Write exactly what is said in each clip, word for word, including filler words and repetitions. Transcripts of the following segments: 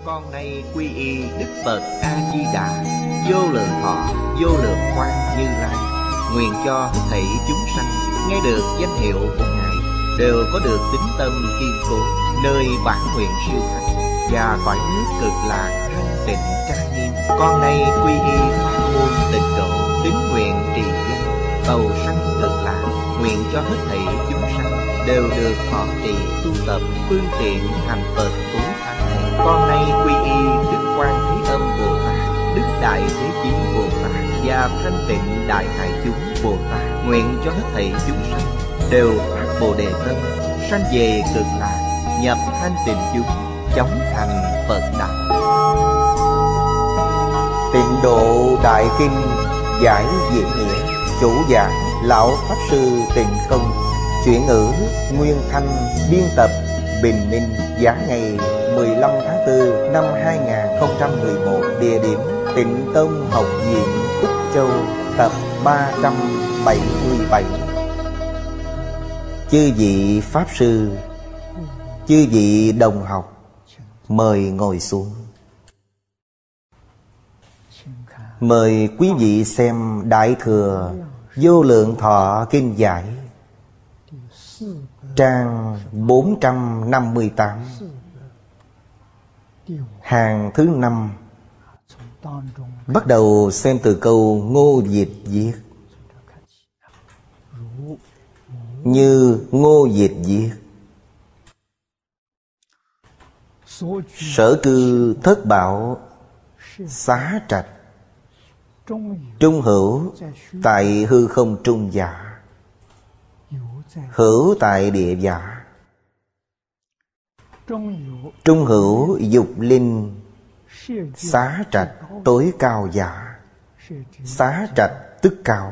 Con nay quy y Đức Phật A Di Đà, vô lượng thọ vô lượng quang Như Lai. Nguyện cho hết thảy chúng sanh nghe được danh hiệu của Ngài đều có được tín tâm kiên cố, nơi bản nguyện siêu thắng và cõi nước cực lạc thanh tịnh trang nghiêm. Con nay quy y pháp môn tịnh độ, tín nguyện trì danh cầu sanh cực lạc. Nguyện cho hết thảy chúng sanh đều được thọ trì tu tập phương tiện thành Phật tối thắng này. Con nay quy y Đức Quan Thế Âm Bồ Tát, Đức Đại Thế Chí Bồ Tát và Thanh Tịnh Đại Hải Chúng Bồ Tát. Nguyện cho hết thảy chúng sanh đều phát Bồ Đề tâm, sanh về cực lạc, nhập thanh tịnh chúng, chóng thành Phật đạo. Tịnh Độ Đại Kinh giải diễn nghĩa. Chủ giảng Lão Pháp Sư Tịnh Không. Chuyển ngữ Nguyên Thanh. Biên tập Bình Minh. Giảng ngày mười lăm tháng tư năm hai nghìn không trăm mười một. Địa điểm Tịnh Tông Học viện Úc Châu. Tập ba trăm bảy mươi bảy. Chư vị Pháp Sư, chư vị đồng học, mời ngồi xuống. Mời quý vị xem Đại Thừa Vô Lượng Thọ Kinh Giải, trang bốn trăm năm mươi tám, hàng thứ năm. Bắt đầu xem từ câu Ngô Dịch viết. Như Ngô Dịch viết: sở cư thất bảo xá trạch, trung hữu tại hư không trung giả, hữu tại địa giả. Trung hữu dục linh xá trạch tối cao giả. Xá trạch tức cao.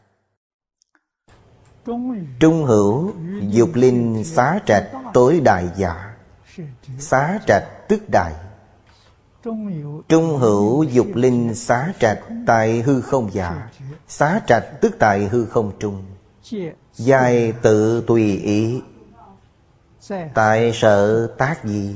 Trung hữu dục linh xá trạch tối đại giả. Xá trạch tức đại. Trung hữu dục linh xá trạch tại hư không giả. Xá trạch tức tại hư không trung. Giai tự tùy ý, tại sở tác gì.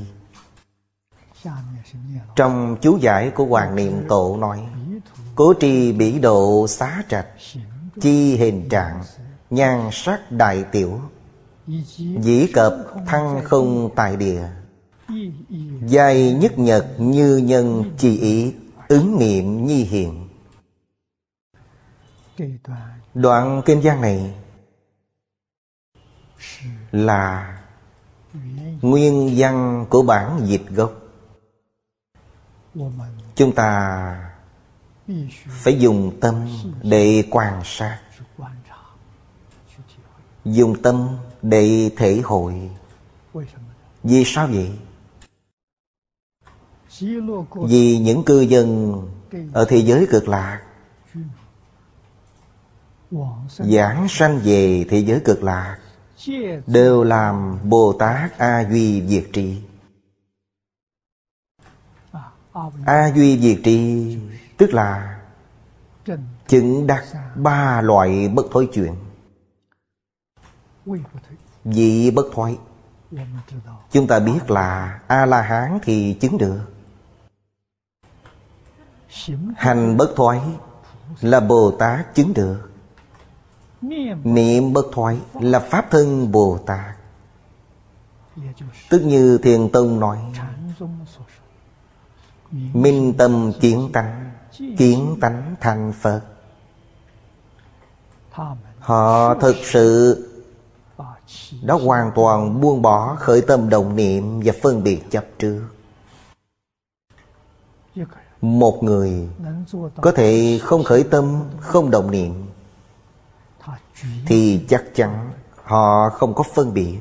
Trong chú giải của Hoàng Niệm Tổ nói: cố trì bỉ độ xá trạch, chi hình trạng, nhan sắc đại tiểu, dĩ cập thăng không tại địa. Giai nhất nhật như nhân chi ý, ứng nghiệm nhi hiện. Đoạn kinh văn này là nguyên văn của bản dịch gốc. Chúng ta phải dùng tâm để quan sát, dùng tâm để thể hội. Vì sao vậy? Vì những cư dân ở thế giới cực lạc giảng sanh về thế giới cực lạc đều làm Bồ Tát A Duy Diệt Trì. A Duy Diệt Trì tức là chứng đắc ba loại bất thối chuyển. Vị bất thoái, chúng ta biết là A-la-hán thì chứng được. Hành bất thoái là Bồ Tát chứng được. Niệm bất thoái là Pháp thân Bồ Tát. Tức như Thiền Tông nói: minh tâm kiến tánh, kiến tánh thành Phật. Họ thực sự đã hoàn toàn buông bỏ khởi tâm động niệm và phân biệt chấp trước. Một người có thể không khởi tâm, không động niệm thì chắc chắn họ không có phân biệt.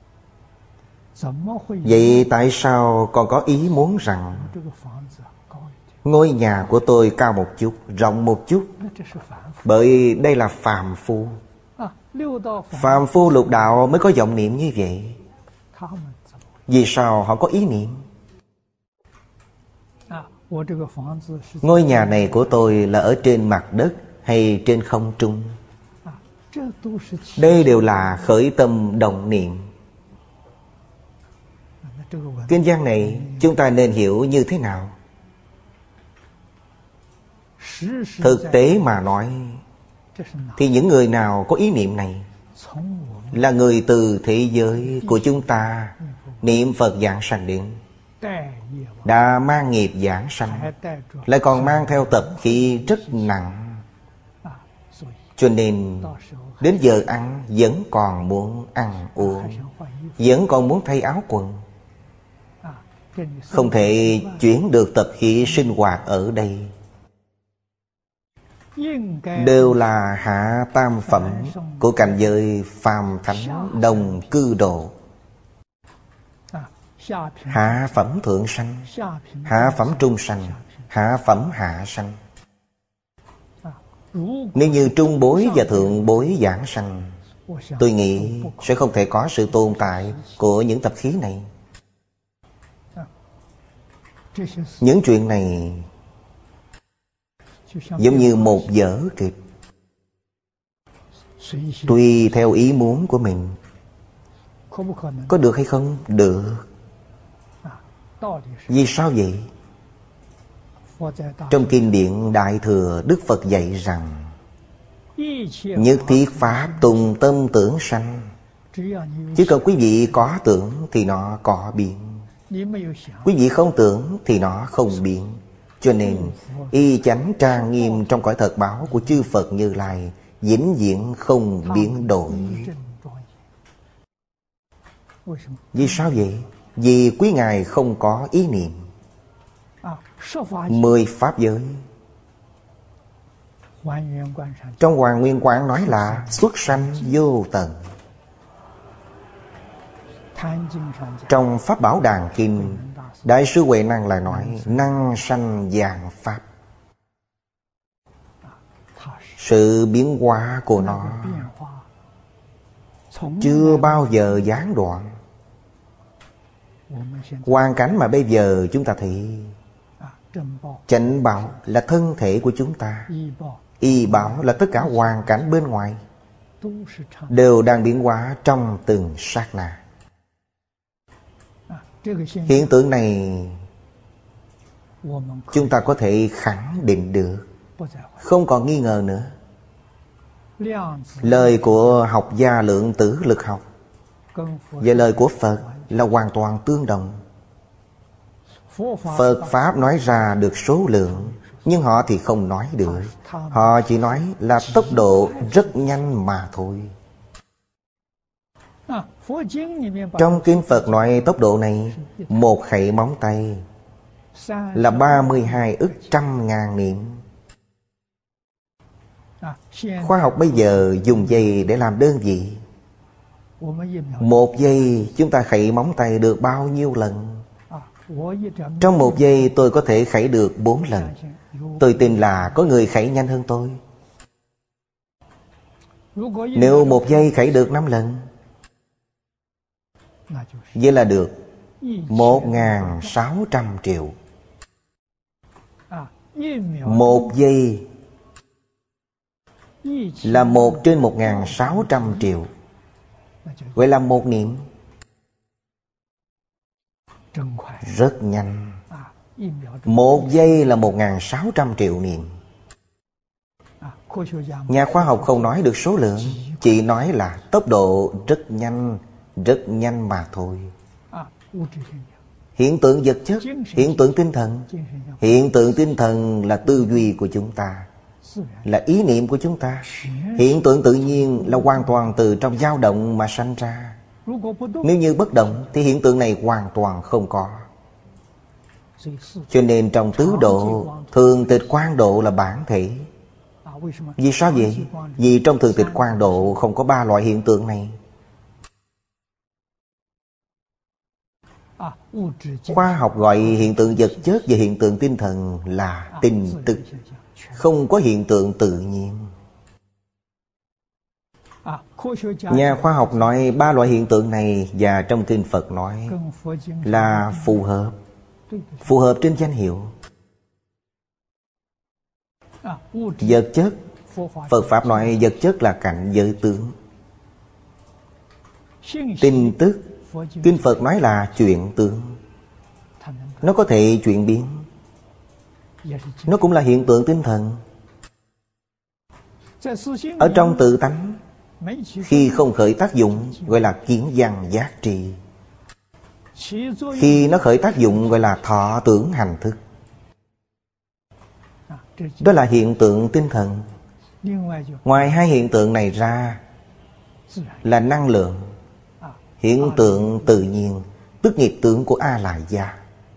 Vậy tại sao còn có ý muốn rằng ngôi nhà của tôi cao một chút, rộng một chút? Bởi đây là phàm phu. Phàm phu lục đạo mới có vọng niệm như vậy. Vì sao họ có ý niệm? Ngôi nhà này của tôi là ở trên mặt đất hay trên không trung? Đây đều là khởi tâm động niệm. Kinh văn này chúng ta nên hiểu như thế nào? Thực tế mà nói thì những người nào có ý niệm này là người từ thế giới của chúng ta niệm Phật giảng sanh đến, đã mang nghiệp giảng sanh, lại còn mang theo tập khí rất nặng. Cho nên đến giờ ăn vẫn còn muốn ăn uống, vẫn còn muốn thay áo quần, không thể chuyển được tập khí sinh hoạt ở đây. Đều là hạ tam phẩm của cảnh giới phàm thánh đồng cư độ. Hạ phẩm thượng sanh, hạ phẩm trung sanh, hạ phẩm hạ sanh. Nếu như trung bối và thượng bối giảng sanh, tôi nghĩ sẽ không thể có sự tồn tại của những tập khí này. Những chuyện này giống như một vở kịch, tùy theo ý muốn của mình. Có được hay không? Được. Vì sao vậy? Trong kinh điển Đại Thừa, Đức Phật dạy rằng nhất thiết pháp tùng tâm tưởng sanh. Chỉ cần quý vị có tưởng thì nó có biến, quý vị không tưởng thì nó không biến. Cho nên y chánh trang nghiêm trong cõi thật báo của chư Phật Như Lai vĩnh viễn không biến đổi. Vì sao vậy? Vì quý Ngài không có ý niệm. Mười pháp giới trong Hoàn Nguyên Quán nói là xuất sanh vô tận. Trong Pháp Bảo Đàn Kinh, Đại sư Huệ Năng lại nói năng sanh vạn pháp. Sự biến hóa của nó chưa bao giờ gián đoạn. Hoàn cảnh mà bây giờ chúng ta thấy, chánh bảo là thân thể của chúng ta, y bảo là tất cả hoàn cảnh bên ngoài, đều đang biến hóa trong từng sát na. Hiện tượng này chúng ta có thể khẳng định được, không còn nghi ngờ nữa. Lời của học gia lượng tử lực học và lời của Phật là hoàn toàn tương đồng. Phật Pháp nói ra được số lượng, nhưng họ thì không nói được. Họ chỉ nói là tốc độ rất nhanh mà thôi. Trong kinh Phật nói tốc độ này, một khẩy móng tay là ba mươi hai ức trăm ngàn niệm. Khoa học bây giờ dùng giây để làm đơn vị. Một giây chúng ta khẩy móng tay được bao nhiêu lần? Trong một giây tôi có thể khẩy được bốn lần. Tôi tin là có người khẩy nhanh hơn tôi. Nếu một giây khẩy được năm lần, vậy là được một ngàn sáu trăm triệu. Một giây là một trên một ngàn sáu trăm triệu. Vậy là một niệm rất nhanh. Một giây là một ngàn sáu trăm triệu niệm. Nhà khoa học không nói được số lượng, chỉ nói là tốc độ rất nhanh, rất nhanh mà thôi. Hiện tượng vật chất, hiện tượng tinh thần. Hiện tượng tinh thần là tư duy của chúng ta, là ý niệm của chúng ta. Hiện tượng tự nhiên là hoàn toàn từ trong dao động mà sanh ra. Nếu như bất động thì hiện tượng này hoàn toàn không có. Cho nên trong tứ độ, thường tịch quang độ là bản thể. Vì sao vậy? Vì trong thường tịch quang độ không có ba loại hiện tượng này. Khoa học gọi hiện tượng vật chất và hiện tượng tinh thần là tình tức, không có hiện tượng tự nhiên. Nhà khoa học nói ba loại hiện tượng này, và trong kinh Phật nói là phù hợp, phù hợp trên danh hiệu. Vật chất, Phật Pháp nói vật chất là cảnh giới tướng. Tin tức, Kinh Phật nói là chuyện tướng. Nó có thể chuyển biến. Nó cũng là hiện tượng tinh thần. Ở trong tự tánh, khi không khởi tác dụng gọi là kiến văn giác tri. Khi nó khởi tác dụng gọi là thọ tưởng hành thức. Đó là hiện tượng tinh thần. Ngoài hai hiện tượng này ra là năng lượng, hiện tượng tự nhiên, tức nghiệp tưởng của A Lại Gia.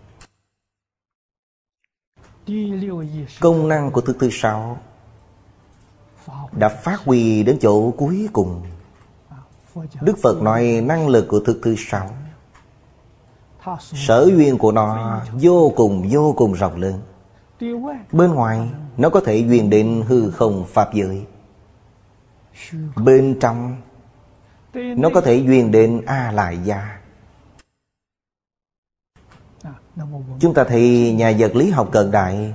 Công năng của thức thứ sáu đã phát huy đến chỗ cuối cùng. Đức Phật nói năng lực của thức thứ sáu, sở duyên của nó vô cùng vô cùng rộng lớn. Bên ngoài nó có thể duyên đến hư không pháp giới. Bên trong nó có thể duyên đến A Lại Gia. Chúng ta thấy nhà vật lý học cận đại,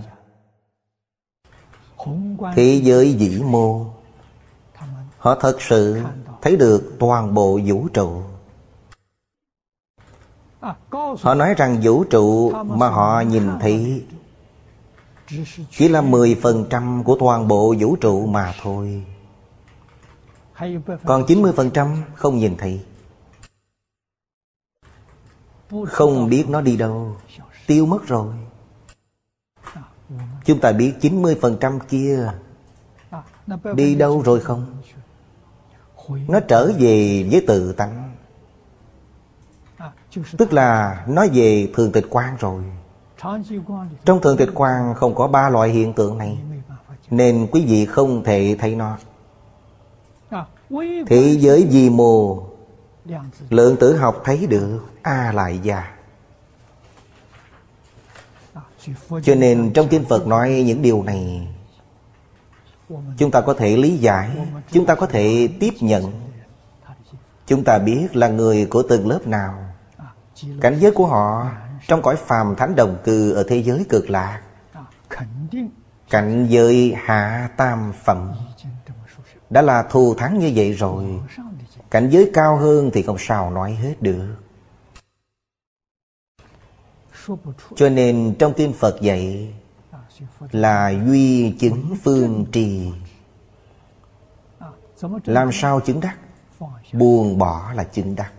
thế giới vĩ mô, họ thật sự thấy được toàn bộ vũ trụ. Họ nói rằng vũ trụ mà họ nhìn thấy chỉ là mười phần trăm của toàn bộ vũ trụ mà thôi. Còn chín mươi phần trăm không nhìn thấy. Không biết nó đi đâu, tiêu mất rồi. Chúng ta biết chín mươi phần trăm kia đi đâu rồi không? Nó trở về với tự tánh. Tức là nó về thường tịch quang rồi. Trong thường tịch quang không có ba loại hiện tượng này, nên quý vị không thể thấy nó. Thế giới vi mô, lượng tử học thấy được A Lại Gia. Cho nên trong Kinh Phật nói những điều này, chúng ta có thể lý giải, chúng ta có thể tiếp nhận. Chúng ta biết là người của từng lớp nào, cảnh giới của họ trong cõi phàm thánh đồng cư ở thế giới cực lạc, cảnh giới hạ tam phẩm, đã là thù thắng như vậy rồi. Cảnh giới cao hơn thì không sao nói hết được. Cho nên trong Kinh Phật dạy là duy chứng phương trì. Làm sao chứng đắc? Buông bỏ là chứng đắc.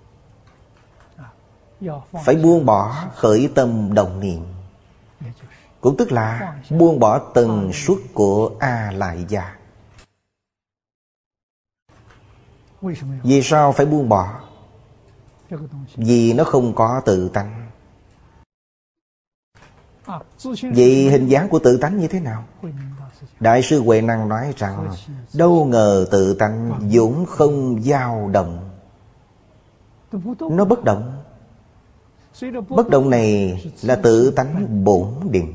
Phải buông bỏ khởi tâm động niệm, cũng tức là buông bỏ tần suất của A Lại Gia. Vì sao phải buông bỏ? Vì nó không có tự tánh. Vậy hình dáng của tự tánh như thế nào? Đại sư Huệ Năng nói rằng đâu ngờ tự tánh vốn không dao động. Nó bất động. Bất động này là tự tánh bổn định.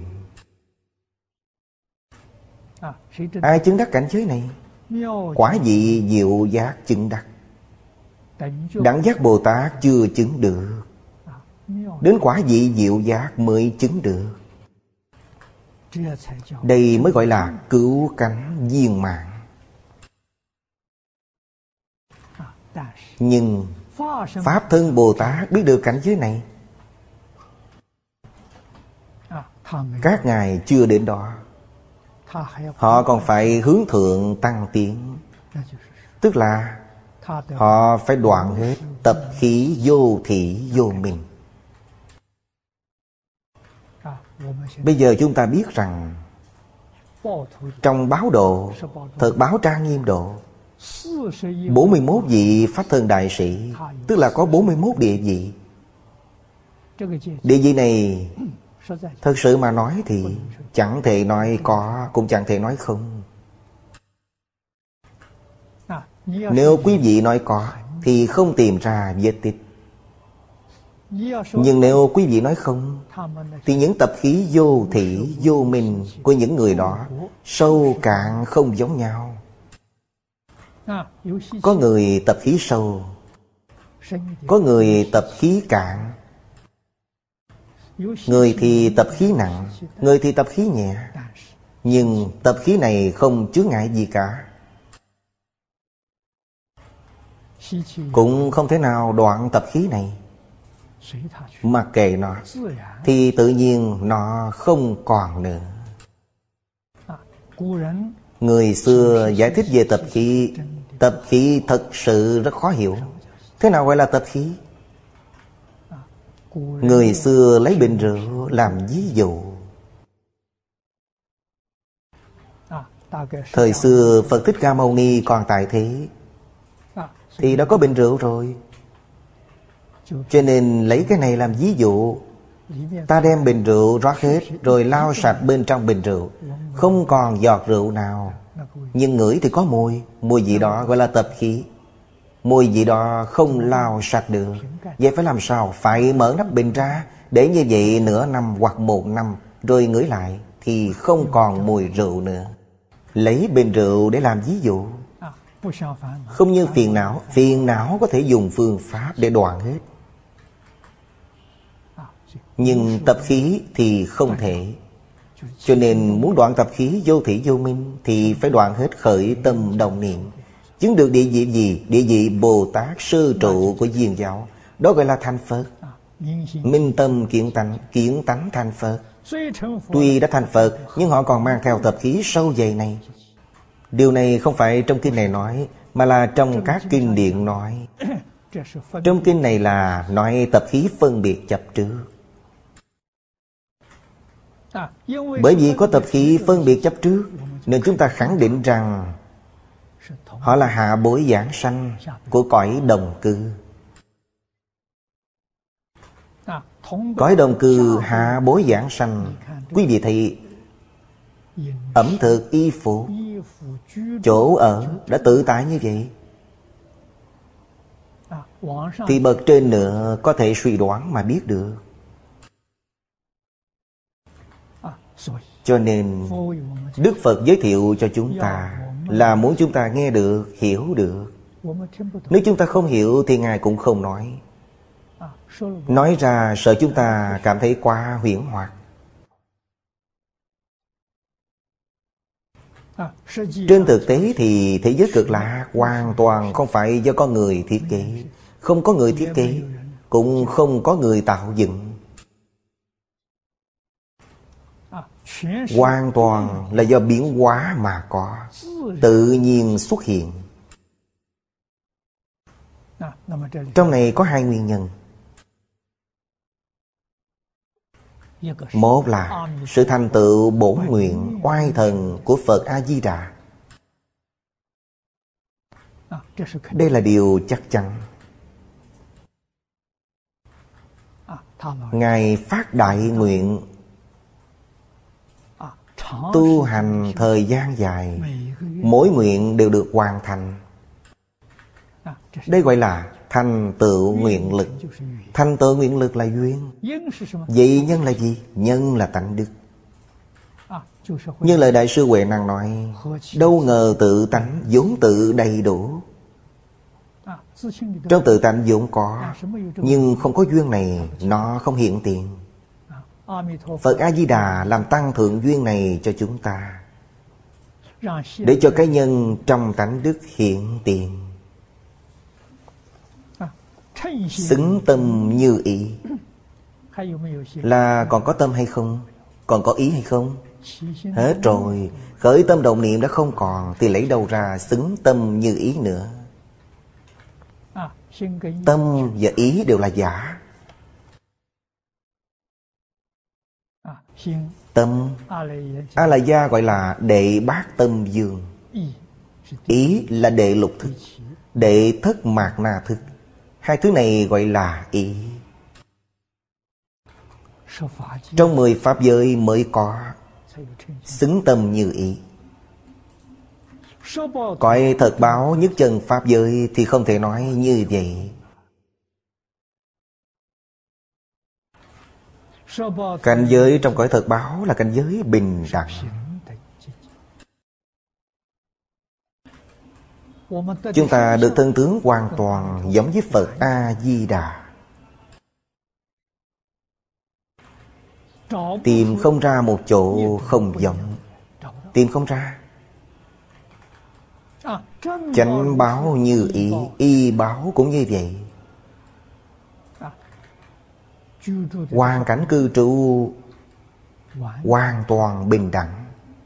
Ai chứng đắc cảnh giới này? Quả vị diệu giác chứng đắc. Đẳng giác Bồ Tát chưa chứng được, đến quả vị diệu giác mới chứng được. Đây mới gọi là cứu cánh viên mãn. Nhưng Pháp thân Bồ Tát biết được cảnh giới này, các ngài chưa đến đó. Họ còn phải hướng thượng tăng tiến. Tức là họ phải đoạn hết tập khí vô thị vô minh. Bây giờ chúng ta biết rằng trong báo độ, thật báo Trang Nghiêm độ, bốn mươi mốt vị Pháp thân đại sĩ, tức là có bốn mươi mốt địa vị. Địa vị này thật sự mà nói thì chẳng thể nói có, cũng chẳng thể nói không. Nếu quý vị nói có thì không tìm ra vết tích. Nhưng nếu quý vị nói không, thì những tập khí vô thị vô minh của những người đó sâu cạn không giống nhau. Có người tập khí sâu, có người tập khí cạn, người thì tập khí nặng, người thì tập khí nhẹ. Nhưng tập khí này không chướng ngại gì cả. cũng không thể nào đoạn tập khí này. Mặc kệ nó thì tự nhiên nó không còn nữa. Người xưa giải thích về tập khí. Tập khí thật sự rất khó hiểu. Thế nào gọi là tập khí? Người xưa lấy bình rượu làm ví dụ. Thời xưa Phật Thích Ca Mâu Ni còn tại thế thì đã có bình rượu rồi. Cho nên lấy cái này làm ví dụ. Ta đem bình rượu rót hết rồi lau sạch bên trong bình rượu, không còn giọt rượu nào. Nhưng ngửi thì có mùi. Mùi gì đó gọi là tập khí. Mùi gì đó không lau sạch được. Vậy phải làm sao? Phải mở nắp bình ra, để như vậy nửa năm hoặc một năm, rồi ngửi lại thì không còn mùi rượu nữa. Lấy bình rượu để làm ví dụ. Không như phiền não. Phiền não có thể dùng phương pháp để đoạn hết. Nhưng tập khí thì không thể. Cho nên muốn đoạn tập khí vô thỉ vô minh thì phải đoạn hết khởi tâm đồng niệm. Chứng được địa vị gì? Địa vị Bồ Tát sơ trụ của Diên giáo. Đó gọi là thành Phật. Minh tâm kiến tánh, kiến tánh thành Phật. Tuy đã thành Phật nhưng họ còn mang theo tập khí sâu dày này. Điều này không phải trong kinh này nói, mà là trong các kinh điển nói. Trong kinh này là nói tập khí phân biệt chấp trước. Bởi vì có tập khí phân biệt chấp trước, nên chúng ta khẳng định rằng họ là hạ bối giảng sanh của cõi đồng cư. Cõi đồng cư hạ bối giảng sanh. Quý vị thấy ẩm thực, y phục, chỗ ở đã tự tại như vậy, thì bậc trên nữa có thể suy đoán mà biết được. Cho nên Đức Phật giới thiệu cho chúng ta là muốn chúng ta nghe được, hiểu được. Nếu chúng ta không hiểu thì Ngài cũng không nói. Nói ra sợ chúng ta cảm thấy quá huyễn hoặc. Trên thực tế thì thế giới cực lạc hoàn toàn không phải do con người thiết kế. Không có người thiết kế, cũng không có người tạo dựng. Hoàn toàn là do biến hóa mà có, tự nhiên xuất hiện. Trong này có hai nguyên nhân. Một là sự thành tựu bổn nguyện oai thần của Phật A-di-đà. Đây là điều chắc chắn. Ngài phát đại nguyện tu hành thời gian dài, mỗi nguyện đều được hoàn thành. Đây gọi là thành tựu nguyện lực. Thành tựu nguyện lực là duyên. Vậy nhân là gì? Nhân là tánh đức. Như lời Đại sư Huệ Năng nói, đâu ngờ tự tánh vốn tự đầy đủ. Trong tự tánh vốn có, nhưng không có duyên này, nó không hiện tiền. Phật A-di-đà làm tăng thượng duyên này cho chúng ta, để cho cái nhân trong tánh đức hiện tiền. Xứng tâm như ý. Là còn có tâm hay không? Còn có ý hay không? Hết rồi. Khởi tâm động niệm đã không còn, thì lấy đâu ra xứng tâm như ý nữa? Tâm và ý đều là giả. Tâm A-la-gia gọi là đệ bát tâm dương. Ý là đệ lục thức, đệ thất mạt na thức. Hai thứ này gọi là ý. Trong mười pháp giới mới có xứng tâm như ý. Cõi thật báo nhất chân pháp giới thì không thể nói như vậy. Cảnh giới trong cõi thật báo là cảnh giới bình đẳng. Chúng ta được thân tướng hoàn toàn giống với Phật A-di-đà. Tìm không ra một chỗ không giống. Tìm không ra. Chánh báo như ý, y báo cũng như vậy. Hoàn cảnh cư trụ hoàn toàn bình đẳng.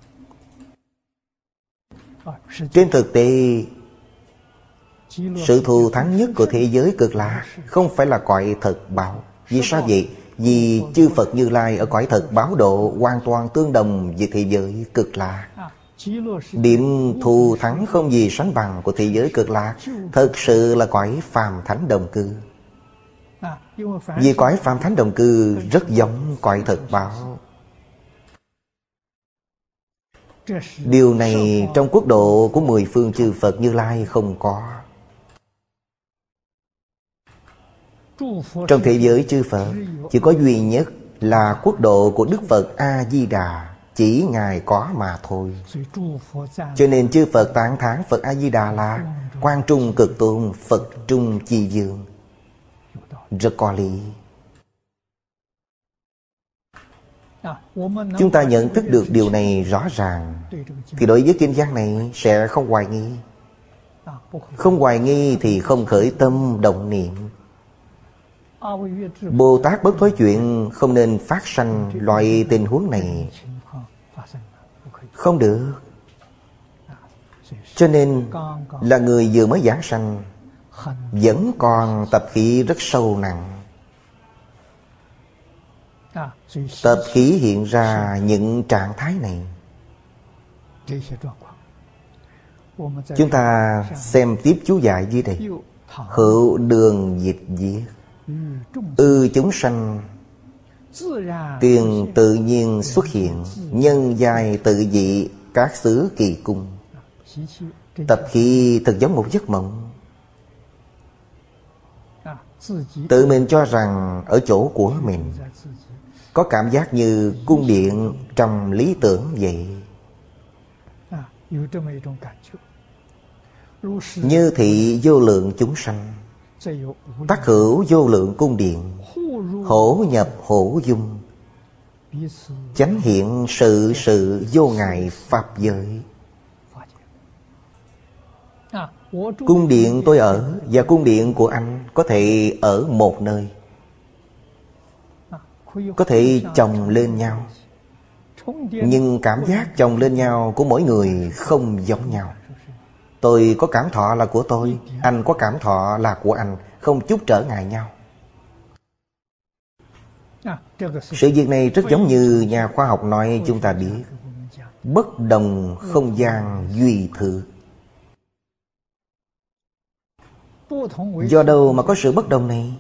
Trên thực tế, sự thù thắng nhất của thế giới Cực Lạc không phải là cõi thực báo. Vì sao vậy? Vì chư Phật Như Lai ở cõi thực báo độ hoàn toàn tương đồng với thế giới Cực Lạc. Điểm thù thắng không gì sánh bằng của thế giới Cực Lạc thực sự là cõi phàm thánh đồng cư. Vì cõi phàm thánh đồng cư rất giống cõi thực báo. Điều này trong quốc độ của mười phương chư Phật Như Lai không có. Trong thế giới chư Phật chỉ có duy nhất là quốc độ của Đức Phật A-di-đà, chỉ Ngài có mà thôi. Cho nên chư Phật tán thán Phật A-di-đà là Quan Trung Cực Tôn, Phật Trung Chi Dương. Rất có lý. Chúng ta nhận thức được điều này rõ ràng thì đối với kinh văn này sẽ không hoài nghi. Không hoài nghi thì không khởi tâm động niệm. Bồ Tát Bất Thối Chuyện không nên phát sanh loại tình huống này. Không được. Cho nên là người vừa mới giảng sanh vẫn còn tập khí rất sâu nặng. Tập khí hiện ra những trạng thái này. Chúng ta xem tiếp chú giải dưới đây. Hữu đường dịch viết: ư chúng sanh tiền tự nhiên xuất hiện, nhân giai tự dị các xứ kỳ cung. Tập khí thật giống một giấc mộng. Tự mình cho rằng ở chỗ của mình, có cảm giác như cung điện trong lý tưởng vậy. Như thị vô lượng chúng sanh, tắc hữu vô lượng cung điện, hổ nhập hổ dung, chánh hiện sự sự vô ngại pháp giới. Cung điện tôi ở và cung điện của anh có thể ở một nơi, có thể chồng lên nhau, nhưng cảm giác chồng lên nhau của mỗi người không giống nhau. Tôi có cảm thọ là của tôi, anh có cảm thọ là của anh, không chút trở ngại nhau. Sự việc này rất giống như nhà khoa học nói chúng ta biết: bất đồng không gian duy thử. Do đâu mà có sự bất đồng này?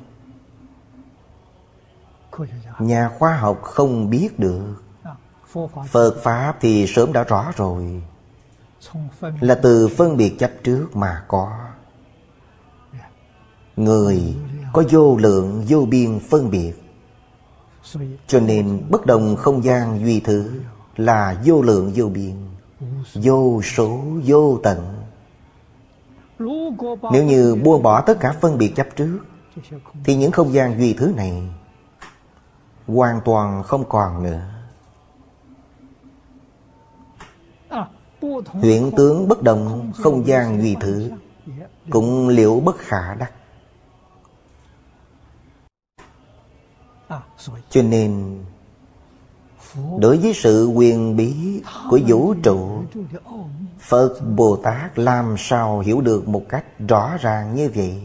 Nhà khoa học không biết được. Phật Pháp thì sớm đã rõ rồi, là từ phân biệt chấp trước mà có. Người có vô lượng vô biên phân biệt, cho nên bất đồng không gian duy thứ là vô lượng vô biên, vô số vô tận. Nếu như buông bỏ tất cả phân biệt chấp trước, thì những không gian duy thứ này hoàn toàn không còn nữa. Hiện tướng bất đồng không gian duy thứ cũng liễu bất khả đắc. Cho nên đối với sự huyền bí của vũ trụ, Phật Bồ Tát làm sao hiểu được một cách rõ ràng như vậy?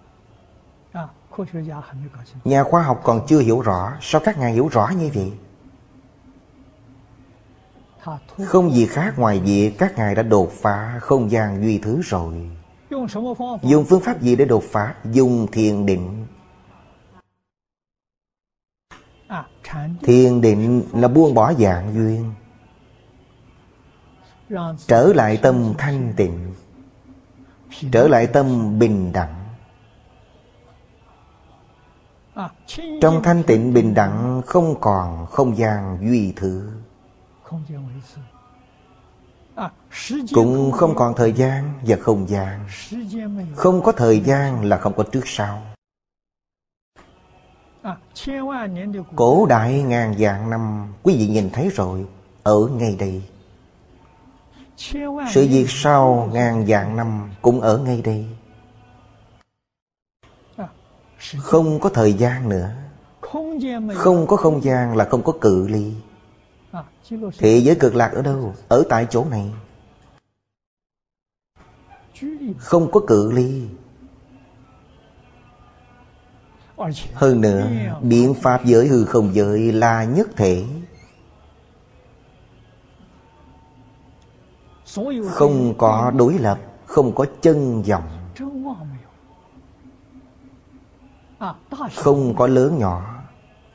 Nhà khoa học còn chưa hiểu rõ, sao các ngài hiểu rõ như vậy? Không gì khác ngoài việc các ngài đã đột phá không gian duy thứ rồi. Dùng phương pháp gì để đột phá? Dùng thiền định. Thiền định là buông bỏ dạng duyên, trở lại tâm thanh tịnh, trở lại tâm bình đẳng. Trong thanh tịnh bình đẳng không còn không gian duy thứ, cũng không còn thời gian và không gian. Không có thời gian là không có trước sau. Cổ đại ngàn vạn năm, quý vị nhìn thấy rồi, ở ngay đây. Sự việc sau ngàn vạn năm cũng ở ngay đây. Không có thời gian nữa. Không có không gian là không có cự ly. Thế giới cực lạc ở đâu? Ở tại chỗ này. Không có cự ly. Hơn nữa, biện pháp giới hư không giới là nhất thể. Không có đối lập, không có chân vọng, không có lớn nhỏ.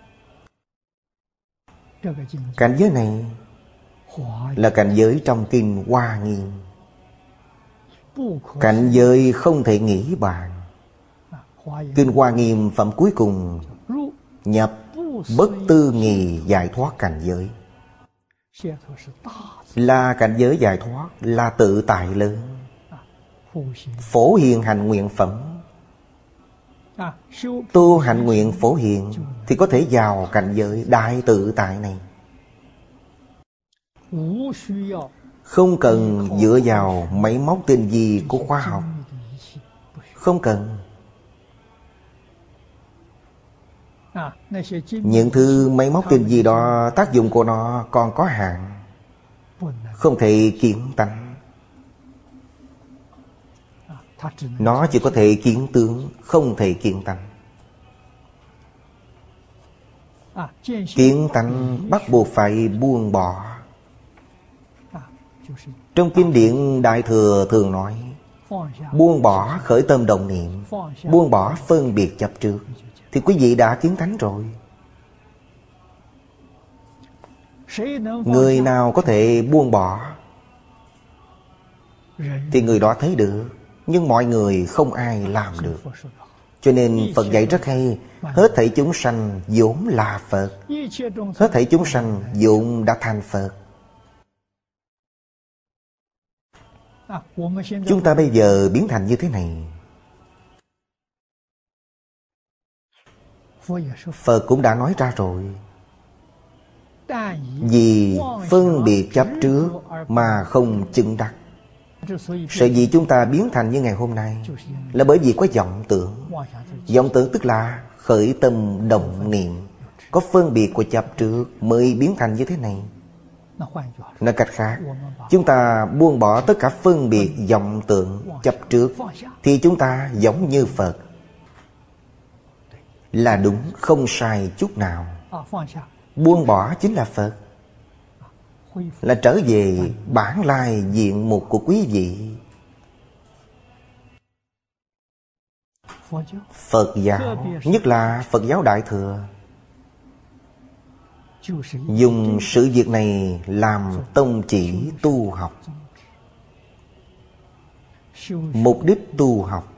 Cảnh giới này là cảnh giới trong kinh Hoa Nghiêm. Cảnh giới không thể nghĩ bàn. Kinh Hoa Nghiêm phẩm cuối cùng: nhập bất tư nghì giải thoát cảnh giới. Là cảnh giới giải thoát, là tự tại lớn. Phổ hiền hành nguyện phẩm. Tu hành nguyện phổ hiền thì có thể vào cảnh giới đại tự tại này. Không cần dựa vào máy móc tinh vi của khoa học. Không cần. Những thứ máy móc tinh vi đó, tác dụng của nó còn có hạn, không thể kiến tánh. Nó chỉ có thể kiến tướng, không thể kiến tánh. Kiến tánh bắt buộc phải buông bỏ. Trong kinh điển Đại Thừa thường nói: buông bỏ khởi tâm động niệm, buông bỏ phân biệt chấp trước, thì quý vị đã kiến tánh rồi. Người nào có thể buông bỏ thì người đó thấy được. Nhưng mọi người không ai làm được. Cho nên Phật dạy rất hay: hết thảy chúng sanh vốn là Phật. Hết thảy chúng sanh vốn đã thành Phật. Chúng ta bây giờ biến thành như thế này. Phật cũng đã nói ra rồi. Vì phân biệt chấp trước mà không chứng đắc. Sở dĩ chúng ta biến thành như ngày hôm nay là bởi vì có vọng tưởng. Vọng tưởng tức là khởi tâm động niệm, có phân biệt của chấp trước mới biến thành như thế này. Nói cách khác, chúng ta buông bỏ tất cả phân biệt vọng tưởng chấp trước thì chúng ta giống như Phật. Là đúng, không sai chút nào. Buông bỏ chính là Phật. Là trở về bản lai diện mục của quý vị. Phật giáo, nhất là Phật giáo Đại Thừa, dùng sự việc này làm tông chỉ tu học. Mục đích tu học.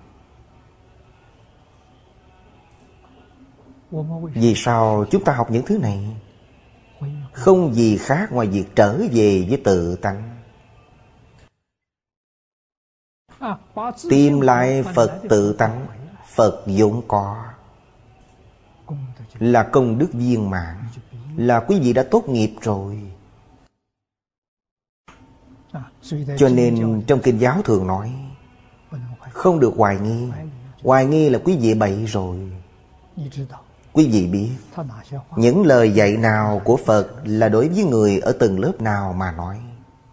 Vì sao chúng ta học những thứ này? Không gì khác ngoài việc trở về với tự tánh. Tìm lại Phật tự tánh, Phật vốn có, là công đức viên mãn, là quý vị đã tốt nghiệp rồi. Cho nên trong kinh giáo thường nói không được hoài nghi. Hoài nghi là quý vị bậy rồi. Quý vị biết những lời dạy nào của Phật là đối với người ở từng lớp nào mà nói.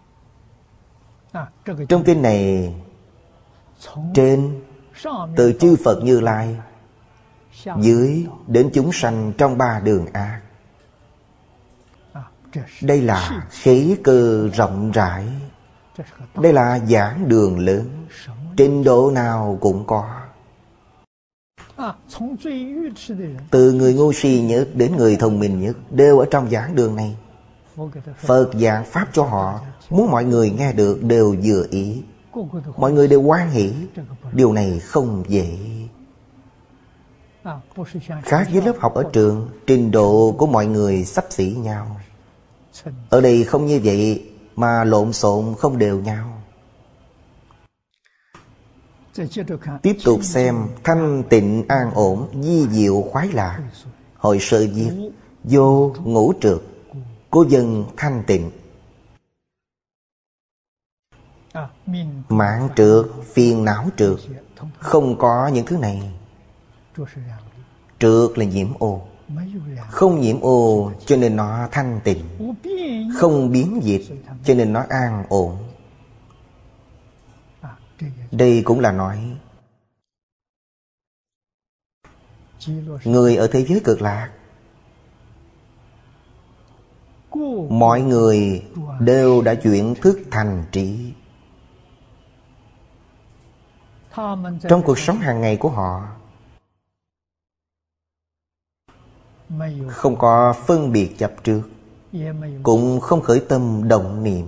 Trong kinh này, trên từ chư Phật Như Lai, dưới đến chúng sanh trong ba đường ác. Đây là khí cơ rộng rãi. Đây là giảng đường lớn, trình độ nào cũng có. Từ người ngu si nhất đến người thông minh nhất đều ở trong giảng đường này. Phật giảng pháp cho họ, muốn mọi người nghe được đều vừa ý, mọi người đều hoan hỷ. Điều này không dễ. Khác với lớp học ở trường, trình độ của mọi người xấp xỉ nhau. Ở đây không như vậy, mà lộn xộn không đều nhau. Tiếp tục xem thanh tịnh an ổn, di diệu khoái lạc. Hội sơ viết: vô ngũ trược, cô dân thanh tịnh. Mạng trượt, phiền não trượt. Không có những thứ này. Trượt là nhiễm ô. Không nhiễm ô cho nên nó thanh tịnh. Không biến dịch cho nên nó an ổn. Đây cũng là nói người ở thế giới cực lạc, mọi người đều đã chuyển thức thành trí. Trong cuộc sống hàng ngày của họ không có phân biệt chấp trước, cũng không khởi tâm động niệm.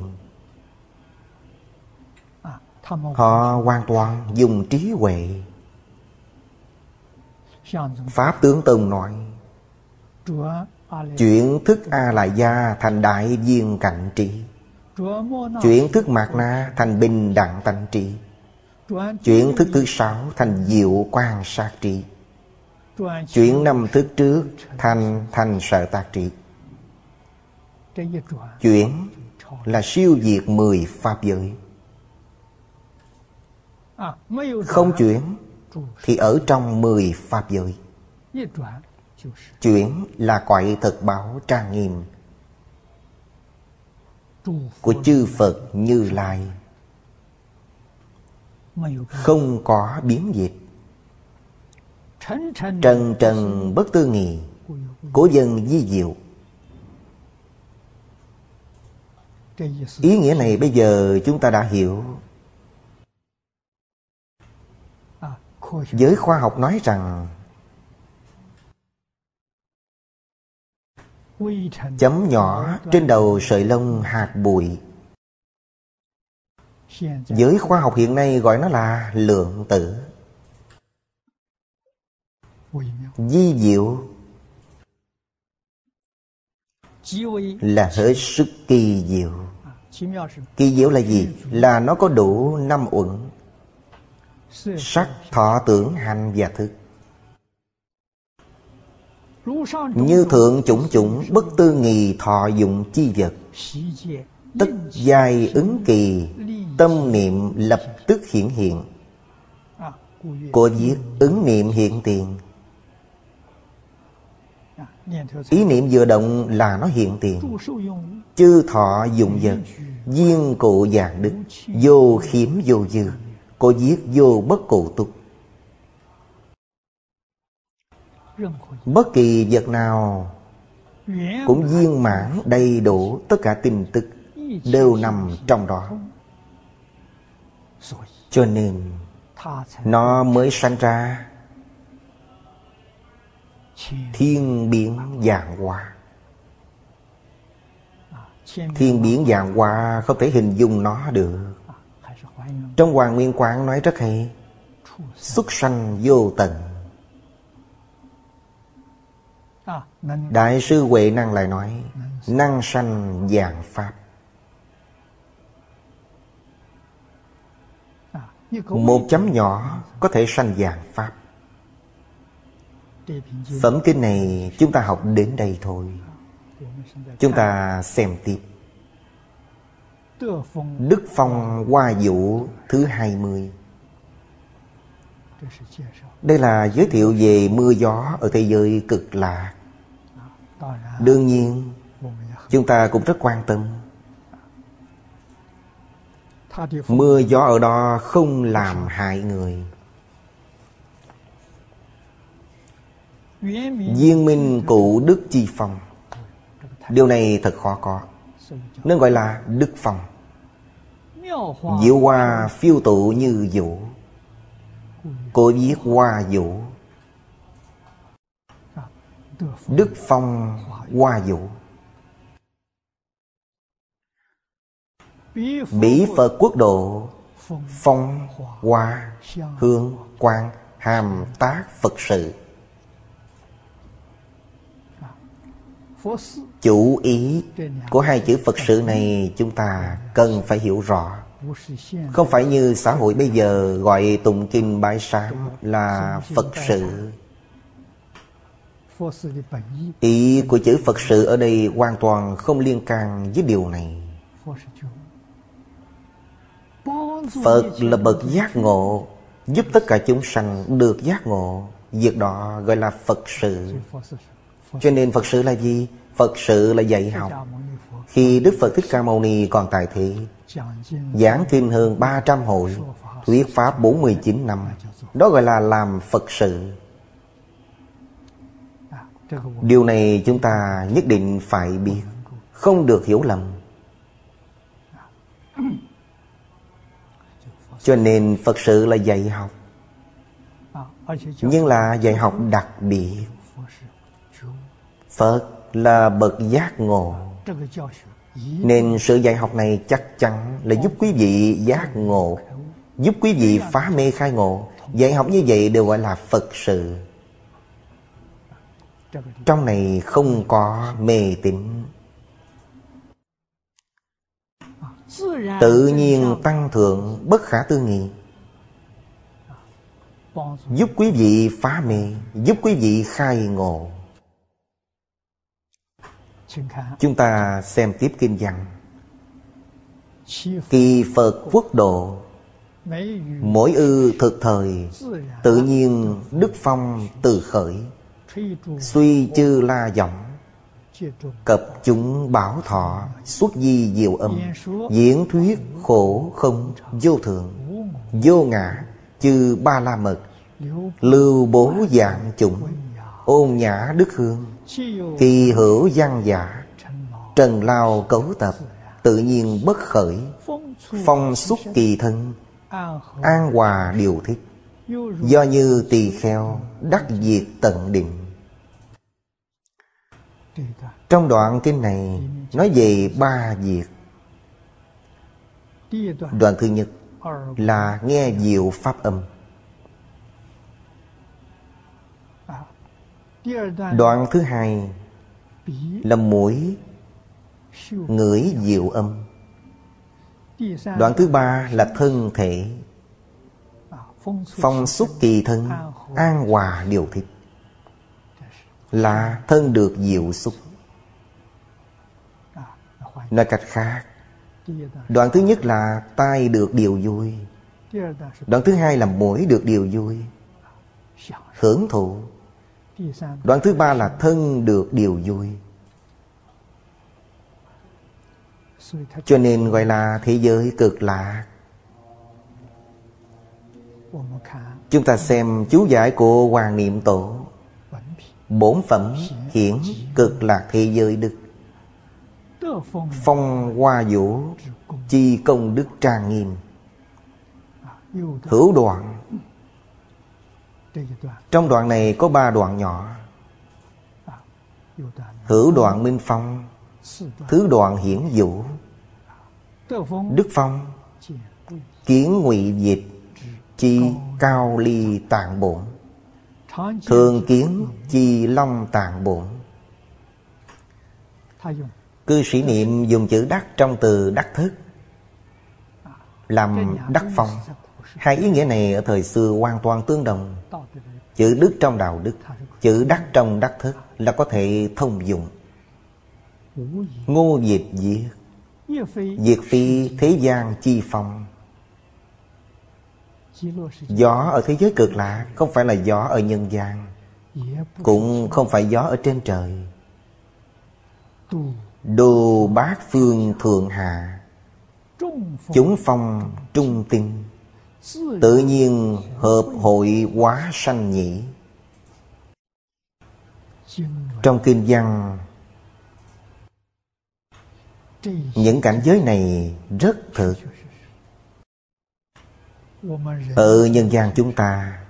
Họ hoàn toàn dùng trí huệ. Pháp Tướng Tông nói chuyển thức A Lại Gia thành đại viên cạnh trí, chuyển thức Mạt Na thành bình đẳng tánh trí, chuyển thức thứ sáu thành diệu quan sát trí, chuyển năm thức trước thành thành sở tác trí. Chuyển là siêu diệt mười pháp giới. Không chuyển thì ở trong mười pháp giới. Chuyển là cõi thực báo trang nghiêm của chư Phật Như Lai, không có biến dịch. Trần trần bất tư nghì, cố dân di diệu. Ý nghĩa này bây giờ chúng ta đã hiểu. Giới khoa học nói rằng chấm nhỏ trên đầu sợi lông hạt bụi. Giới khoa học hiện nay gọi nó là lượng tử. Di diệu là hết sức kỳ diệu. Kỳ diệu là gì? Là nó có đủ năm uẩn: sắc, thọ, tưởng, hành và thức. Như thượng chủng chủng bất tư nghì thọ dụng chi vật, tất giai ứng kỳ, tâm niệm lập tức hiển hiện. Cô viết ứng niệm hiện tiền. Ý niệm vừa động là nó hiện tiền. Chư thọ dụng vật, duyên cụ vạn đức, vô khiếm vô dư. Cô viết vô bất cụ túc. Bất kỳ vật nào cũng viên mãn đầy đủ, tất cả tin tức đều nằm trong đó. Cho nên nó mới sanh ra thiên biến vạn hóa. Thiên biến vạn hóa không thể hình dung nó được. Trong Hoàng Nguyên Quán nói rất hay: xuất sanh vô tận. Đại sư Huệ Năng lại nói: năng sanh vạn pháp. Một chấm nhỏ có thể sanh vạn pháp. Phẩm kinh này chúng ta học đến đây thôi. Chúng ta xem tiếp. Đức Phong Hoa Vũ thứ hai mươi. Đây là giới thiệu về mưa gió ở thế giới cực lạc. Đương nhiên chúng ta cũng rất quan tâm. Mưa gió ở đó không làm hại người. Viên minh cụ đức chi phong. Điều này thật khó có, nên gọi là đức phong. Diệu hoa phiêu tụ như vũ. Cô viết hoa vũ. Đức phong hoa vũ. Bỉ Phật quốc độ, phong, hoa, hương, quang, hàm tác Phật sự. Chủ ý của hai chữ Phật sự này chúng ta cần phải hiểu rõ. Không phải như xã hội bây giờ gọi tụng kinh bái sám là Phật sự. Ý của chữ Phật sự ở đây hoàn toàn không liên can với điều này. Phật là bậc giác ngộ, giúp tất cả chúng sanh được giác ngộ. Việc đó gọi là Phật sự. Cho nên Phật sự là gì? Phật sự là dạy học. Khi Đức Phật Thích Ca Mâu Ni còn tại thế, giảng kinh hơn ba trăm hội, thuyết pháp bốn mươi chín năm. Đó gọi là làm Phật sự. Điều này chúng ta nhất định phải biết, không được hiểu lầm. Cho nên Phật sự là dạy học, nhưng là dạy học đặc biệt. Phật là bậc giác ngộ, nên sự dạy học này chắc chắn là giúp quý vị giác ngộ, giúp quý vị phá mê khai ngộ. Dạy học như vậy đều gọi là Phật sự. Trong này không có mê tín. Tự nhiên tăng thượng, bất khả tư nghị, giúp quý vị phá mê, giúp quý vị khai ngộ. Chúng ta xem tiếp kinh văn. Kỳ Phật quốc độ, mỗi ư thực thời, tự nhiên đức phong từ khởi. Suy chư la giọng, cập chúng bảo thọ, xuất di diệu âm. Diễn thuyết khổ không vô thượng, vô ngã chư ba la mật. Lưu bố dạng chủng, ôn nhã đức hương. Kỳ hữu văn giả, trần lao cấu tập. Tự nhiên bất khởi, phong xuất kỳ thân. An hòa điều thích, do như tỳ kheo, đắc diệt tận định. Trong đoạn kinh này nói về ba việc. Đoạn thứ nhất là nghe diệu pháp âm. Đoạn thứ hai là mũi ngửi diệu âm. Đoạn thứ ba là thân thể, phong xuất kỳ thân, an hòa điều thích, là thân được diệu xúc. Nói cách khác, đoạn thứ nhất là tai được điều vui, đoạn thứ hai là mũi được điều vui, hưởng thụ. Đoạn thứ ba là thân được điều vui. Cho nên gọi là thế giới cực lạc. Chúng ta xem chú giải của Hoàng Niệm Tổ. Bổn phẩm hiển cực lạc thế giới đức, phong hoa vũ chi công đức trang nghiêm. Hữu đoạn. Trong đoạn này có ba đoạn nhỏ. Hữu đoạn minh phong, thứ đoạn hiển vũ. Đức phong kiến ngụy dịch, chi cao ly tạng bổn. Thường kiến chi long tạng bổn. Cư sĩ Niệm dùng chữ đắc trong từ đắc thức làm đắc phong. Hai ý nghĩa này ở thời xưa hoàn toàn tương đồng. Chữ đức trong đạo đức, chữ đắc trong đắc thức là có thể thông dụng. Ngô diệt diệt, diệt phi thế gian chi phong. Gió ở thế giới cực lạc không phải là gió ở nhân gian, cũng không phải gió ở trên trời. Đồ bát phương thượng hạ, chúng phong trung tinh. Tự nhiên hợp hội hóa sanh nhĩ. Trong kinh văn, những cảnh giới này rất thực. Ở nhân gian chúng ta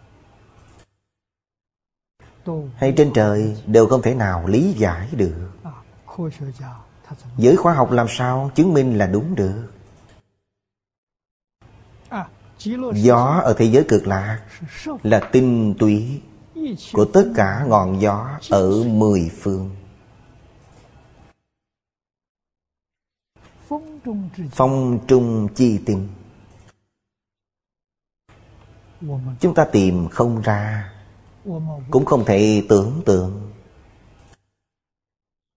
hay trên trời đều không thể nào lý giải được. Giới khoa học làm sao chứng minh là đúng được? Gió ở thế giới cực lạc là tinh túy của tất cả ngọn gió ở mười phương. Phong trung chi tinh. Chúng ta tìm không ra, cũng không thể tưởng tượng.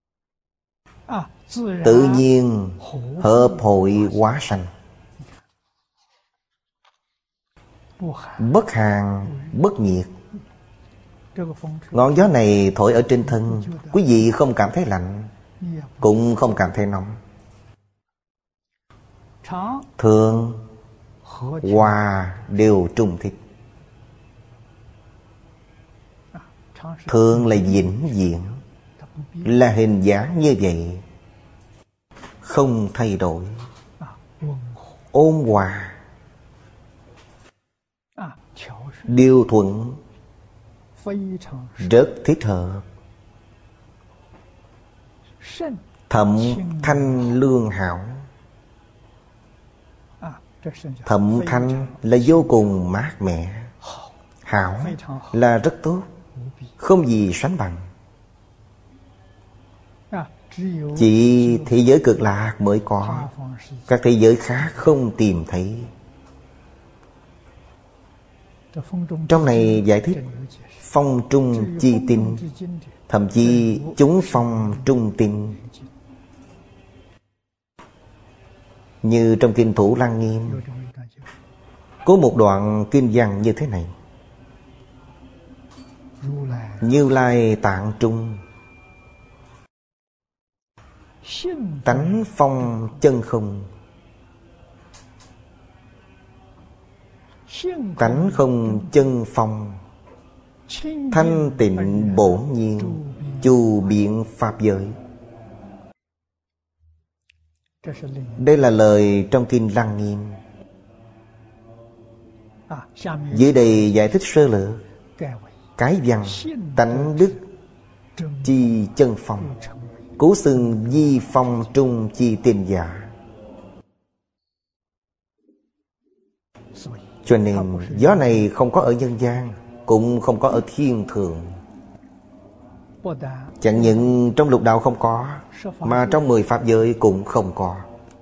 Tự nhiên hợp hội hóa sanh. bất hàn, bất nhiệt. Ngọn gió này thổi ở trên thân, quý vị không cảm thấy lạnh, cũng không cảm thấy nóng. Thường, hòa đều trùng thích. Thường là vĩnh viễn, là hình dáng như vậy, không thay đổi. Ôn hòa, điều thuận, rất thích hợp. Thậm thanh lương hảo. Thậm thanh là vô cùng mát mẻ. Hảo là rất tốt, không gì sánh bằng. Chỉ thế giới cực lạc mới có, các thế giới khác không tìm thấy. Trong này giải thích phong trung chi tinh, thậm chí chúng phong trung tinh. Như trong kinh Thủ Lăng Nghiêm có một đoạn kinh văn như thế này: Như Lai tạng trung, tánh phong chân không. Tánh không chân phong, thanh tịnh bổn nhiên, chu biện pháp giới. Đây là lời trong kinh Lăng Nghiêm. Dưới đây giải thích sơ lược. Cái văn tánh đức chi chân phong, cố xưng di phong trung chi tiền giả. Cho nên gió này không có ở nhân gian, cũng không có ở thiên thượng. Chẳng những trong lục đạo không có, mà trong mười pháp giới cũng không có.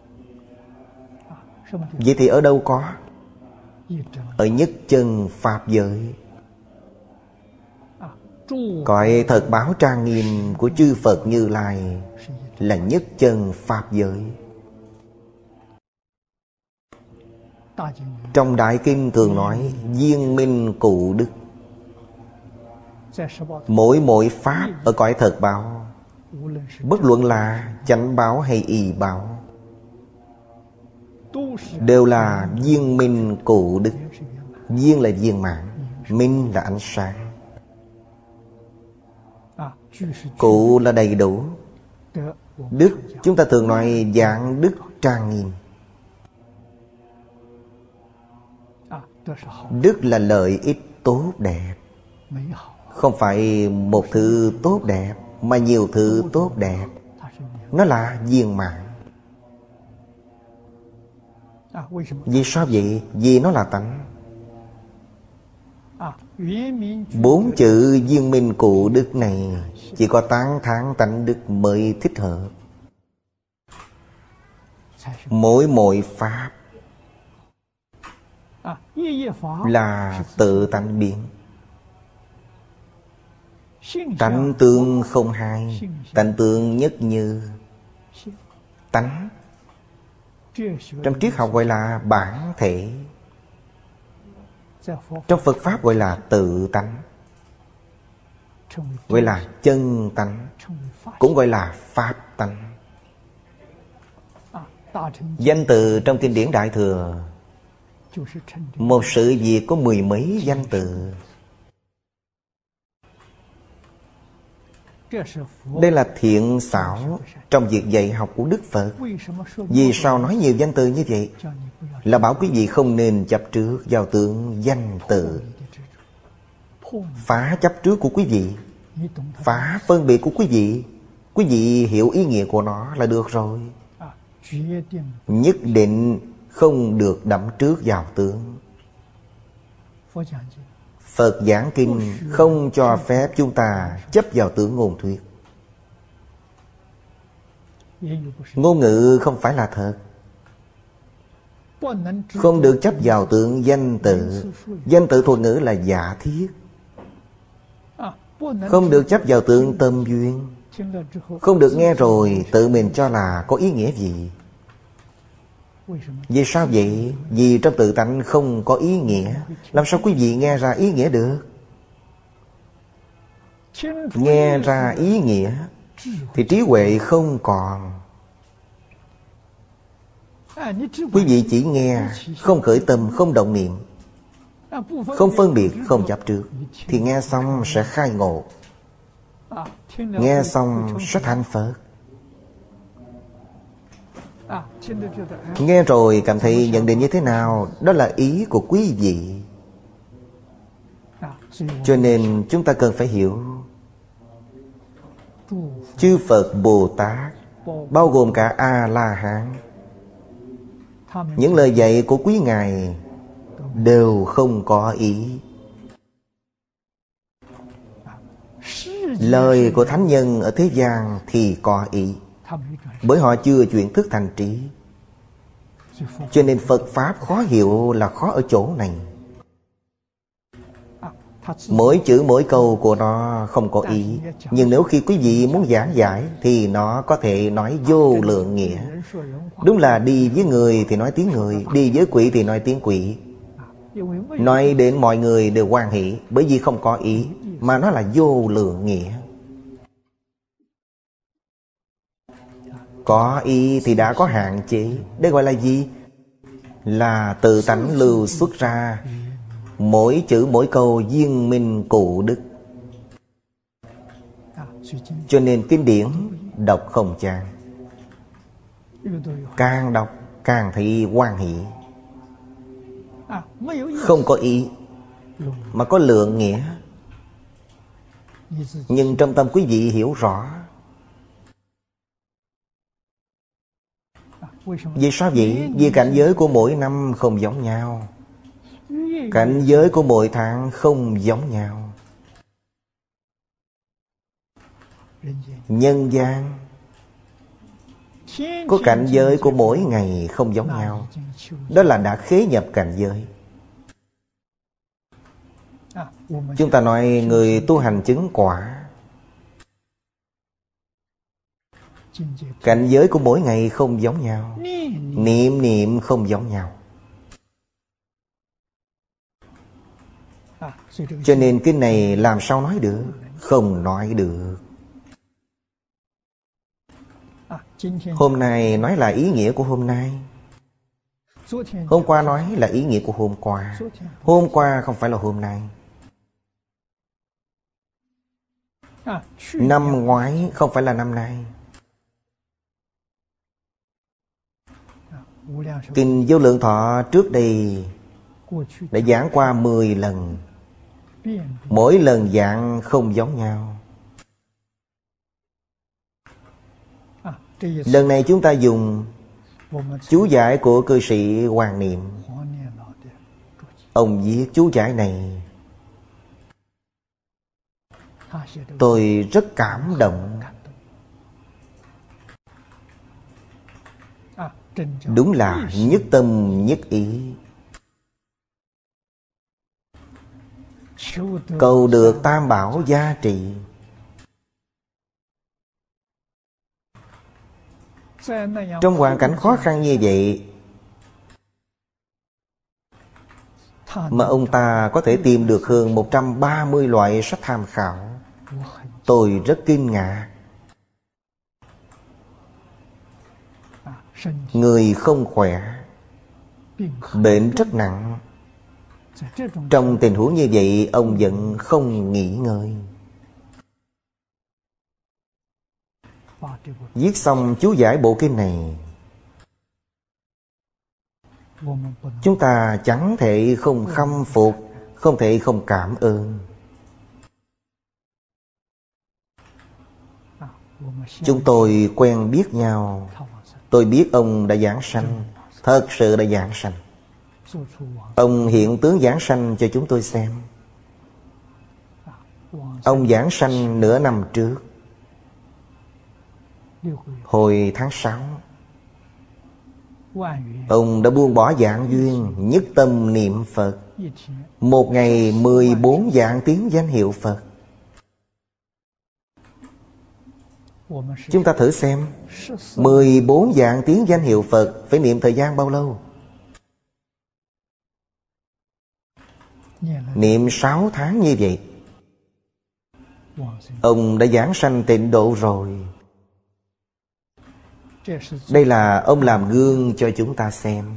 Vậy thì ở đâu có? Ở nhất chân pháp giới. Cõi thật báo trang nghiêm của chư Phật Như Lai là nhất chân pháp giới. Trong Đại Kinh thường nói viên minh cụ đức. Mỗi mỗi pháp ở cõi thật báo, bất luận là chánh báo hay y báo, đều là viên minh cụ đức. Viên là viên mãn, minh là ánh sáng, cụ là đầy đủ. Đức chúng ta thường nói dạng đức trang nghiêm. Đức là lợi ích tốt đẹp, không phải một thứ tốt đẹp, mà nhiều thứ tốt đẹp. Nó là viên mãn. Vì sao vậy? Vì nó là tánh. Bốn chữ viên minh cụ đức này chỉ có tán thán tánh đức mới thích hợp. Mỗi mỗi pháp là tự tánh biến. Tánh tương không hai, tánh tương nhất như. Tánh trong triết học gọi là bản thể, trong Phật Pháp gọi là tự tánh, gọi là chân tánh, cũng gọi là pháp tánh. Danh từ trong kinh điển Đại Thừa, một sự việc có mười mấy danh từ. Đây là thiện xảo trong việc dạy học của Đức Phật. Vì sao nói nhiều danh từ như vậy? Là bảo quý vị không nên chấp trước vào tượng danh từ. Phá chấp trước của quý vị, phá phân biệt của quý vị. Quý vị hiểu ý nghĩa của nó là được rồi. Nhất định không được đắm trước vào tướng. Phật giảng kinh không cho phép chúng ta chấp vào tướng ngôn thuyết. Ngôn ngữ không phải là thật. Không được chấp vào tượng danh tự. Danh tự thuật ngữ là giả thiết. Không được chấp vào tượng tâm duyên. Không được nghe rồi tự mình cho là có ý nghĩa gì. Vì sao vậy? Vì trong tự tánh không có ý nghĩa. Làm sao quý vị nghe ra ý nghĩa được? Nghe ra ý nghĩa thì trí huệ không còn. Quý vị chỉ nghe, không khởi tâm, không động niệm, không phân biệt, không chấp trước, thì nghe xong sẽ khai ngộ, nghe xong sẽ thành Phật. Nghe rồi cảm thấy nhận định như thế nào? Đó là ý của quý vị. Cho nên chúng ta cần phải hiểu, chư Phật Bồ Tát, bao gồm cả A-la-hán, những lời dạy của quý ngài đều không có ý. Lời của thánh nhân ở thế gian thì có ý, bởi họ chưa chuyển thức thành trí. Cho nên Phật Pháp khó hiểu là khó ở chỗ này. Mỗi chữ mỗi câu của nó không có ý, nhưng nếu khi quý vị muốn giảng giải thì nó có thể nói vô lượng nghĩa. Đúng là đi với người thì nói tiếng người, đi với quỷ thì nói tiếng quỷ. Nói đến mọi người đều hoan hỷ, bởi vì không có ý, mà nó là vô lượng nghĩa. Có ý thì đã có hạn chế. Đây gọi là gì? Là tự tánh lưu xuất ra. Mỗi chữ mỗi câu viên minh cụ đức. Cho nên kinh điển đọc không chán, càng đọc càng thấy hoan hỷ. Không có ý mà có lượng nghĩa. Nhưng trong tâm quý vị hiểu rõ. Vì sao vậy? Vì cảnh giới của mỗi năm không giống nhau, cảnh giới của mỗi tháng không giống nhau. Nhân gian có cảnh giới của mỗi ngày không giống nhau. Đó là đã khế nhập cảnh giới. Chúng ta nói người tu hành chứng quả, cảnh giới của mỗi ngày không giống nhau, niệm niệm không giống nhau. Cho nên kinh này làm sao nói được? Không nói được. Hôm nay nói là ý nghĩa của hôm nay, hôm qua nói là ý nghĩa của hôm qua. Hôm qua không phải là hôm nay. Năm ngoái không phải là năm nay. Kinh Vô Lượng Thọ trước đây đã giảng qua mười lần. Mỗi lần giảng không giống nhau. Lần này chúng ta dùng chú giải của cư sĩ Hoàng Niệm. Ông viết chú giải này, tôi rất cảm động. Đúng là nhất tâm nhất ý, cầu được tam bảo gia trị. Trong hoàn cảnh khó khăn như vậy mà ông ta có thể tìm được hơn một trăm ba mươi loại sách tham khảo. Tôi rất kinh ngạc. Người không khỏe, bệnh rất nặng. Trong tình huống như vậy, ông vẫn không nghỉ ngơi. Viết xong chú giải bộ kinh này, chúng ta chẳng thể không khâm phục, không thể không cảm ơn. Chúng tôi quen biết nhau. Tôi biết ông đã giảng sanh, thật sự đã giảng sanh. Ông hiện tướng giảng sanh cho chúng tôi xem. Ông giảng sanh nửa năm trước, hồi tháng sáu. Ông đã buông bỏ dạng duyên, nhất tâm niệm Phật. Một ngày mười bốn vạn tiếng danh hiệu Phật. Chúng ta thử xem, mười bốn vạn tiếng danh hiệu Phật phải niệm thời gian bao lâu? Niệm sáu tháng như vậy, ông đã giảng sanh tịnh độ rồi. Đây là ông làm gương cho chúng ta xem.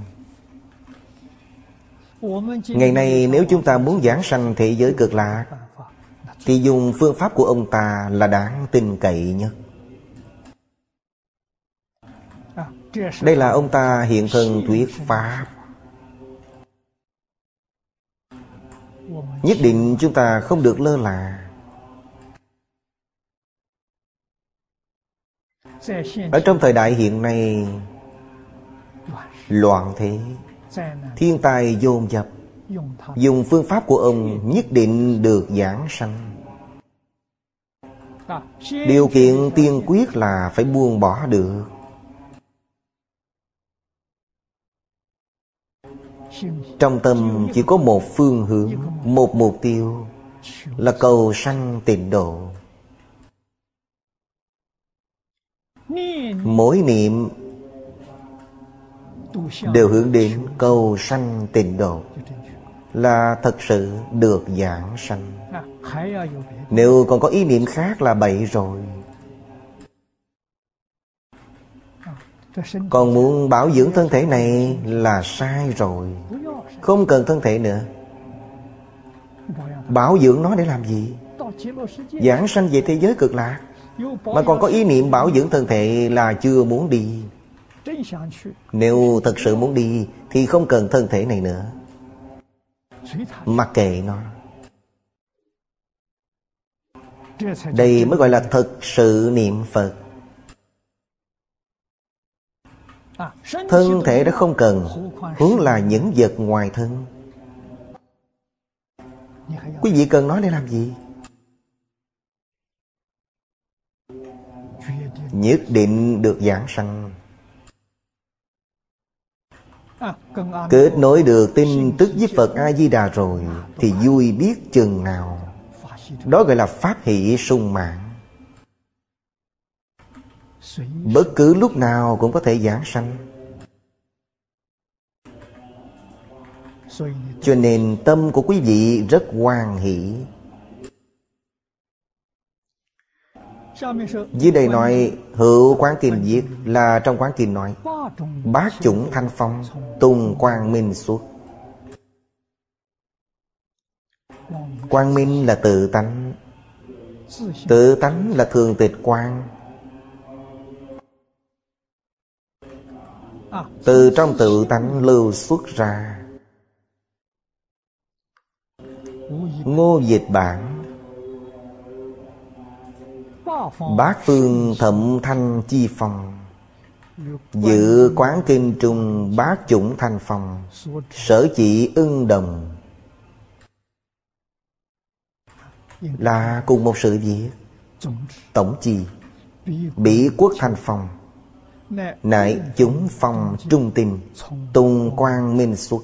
Ngày nay nếu chúng ta muốn giảng sanh thế giới cực lạc thì dùng phương pháp của ông ta là đáng tin cậy nhất. Đây là ông ta hiện thân thuyết pháp. Nhất định chúng ta không được lơ là. Ở trong thời đại hiện nay loạn thế, thiên tai dồn dập, dùng phương pháp của ông nhất định được giảng sanh. Điều kiện tiên quyết là phải buông bỏ được. Trong tâm chỉ có một phương hướng, một mục tiêu, là cầu sanh tịnh độ. Mỗi niệm đều hướng đến cầu sanh tịnh độ, là thật sự được giảng sanh. Nếu còn có ý niệm khác là bậy rồi. Còn muốn bảo dưỡng thân thể này là sai rồi. Không cần thân thể nữa. Bảo dưỡng nó để làm gì? Giảng sanh về thế giới cực lạc mà còn có ý niệm bảo dưỡng thân thể là chưa muốn đi. Nếu thật sự muốn đi thì không cần thân thể này nữa. Mặc kệ nó. Đây mới gọi là thực sự niệm Phật. Thân thể đã không cần, huống là những vật ngoài thân. Quý vị cần nói để làm gì? Nhất định được giảng sanh. Kết nối được tin tức với Phật A-di-đà rồi thì vui biết chừng nào. Đó gọi là pháp hỷ sung mãn. Bất cứ lúc nào cũng có thể giảng sanh. Cho nên tâm của quý vị rất hoan hỷ. Dưới đây nói hữu quán kinh viết là trong quán kinh nói bát chủng thanh phong tùng quang minh xuất. Quang minh là tự tánh. Tự tánh là thường tịch quang. Từ trong tự tánh lưu xuất ra. Ngô dịch bản bát phương thậm thanh chi phong, dự quán kinh trung bát chủng thanh phong, sở chỉ ưng đồng. Là cùng một sự việc. Tổng chi bỉ quốc thanh phong, nại chúng phong trung tinh, tung quang minh xuất.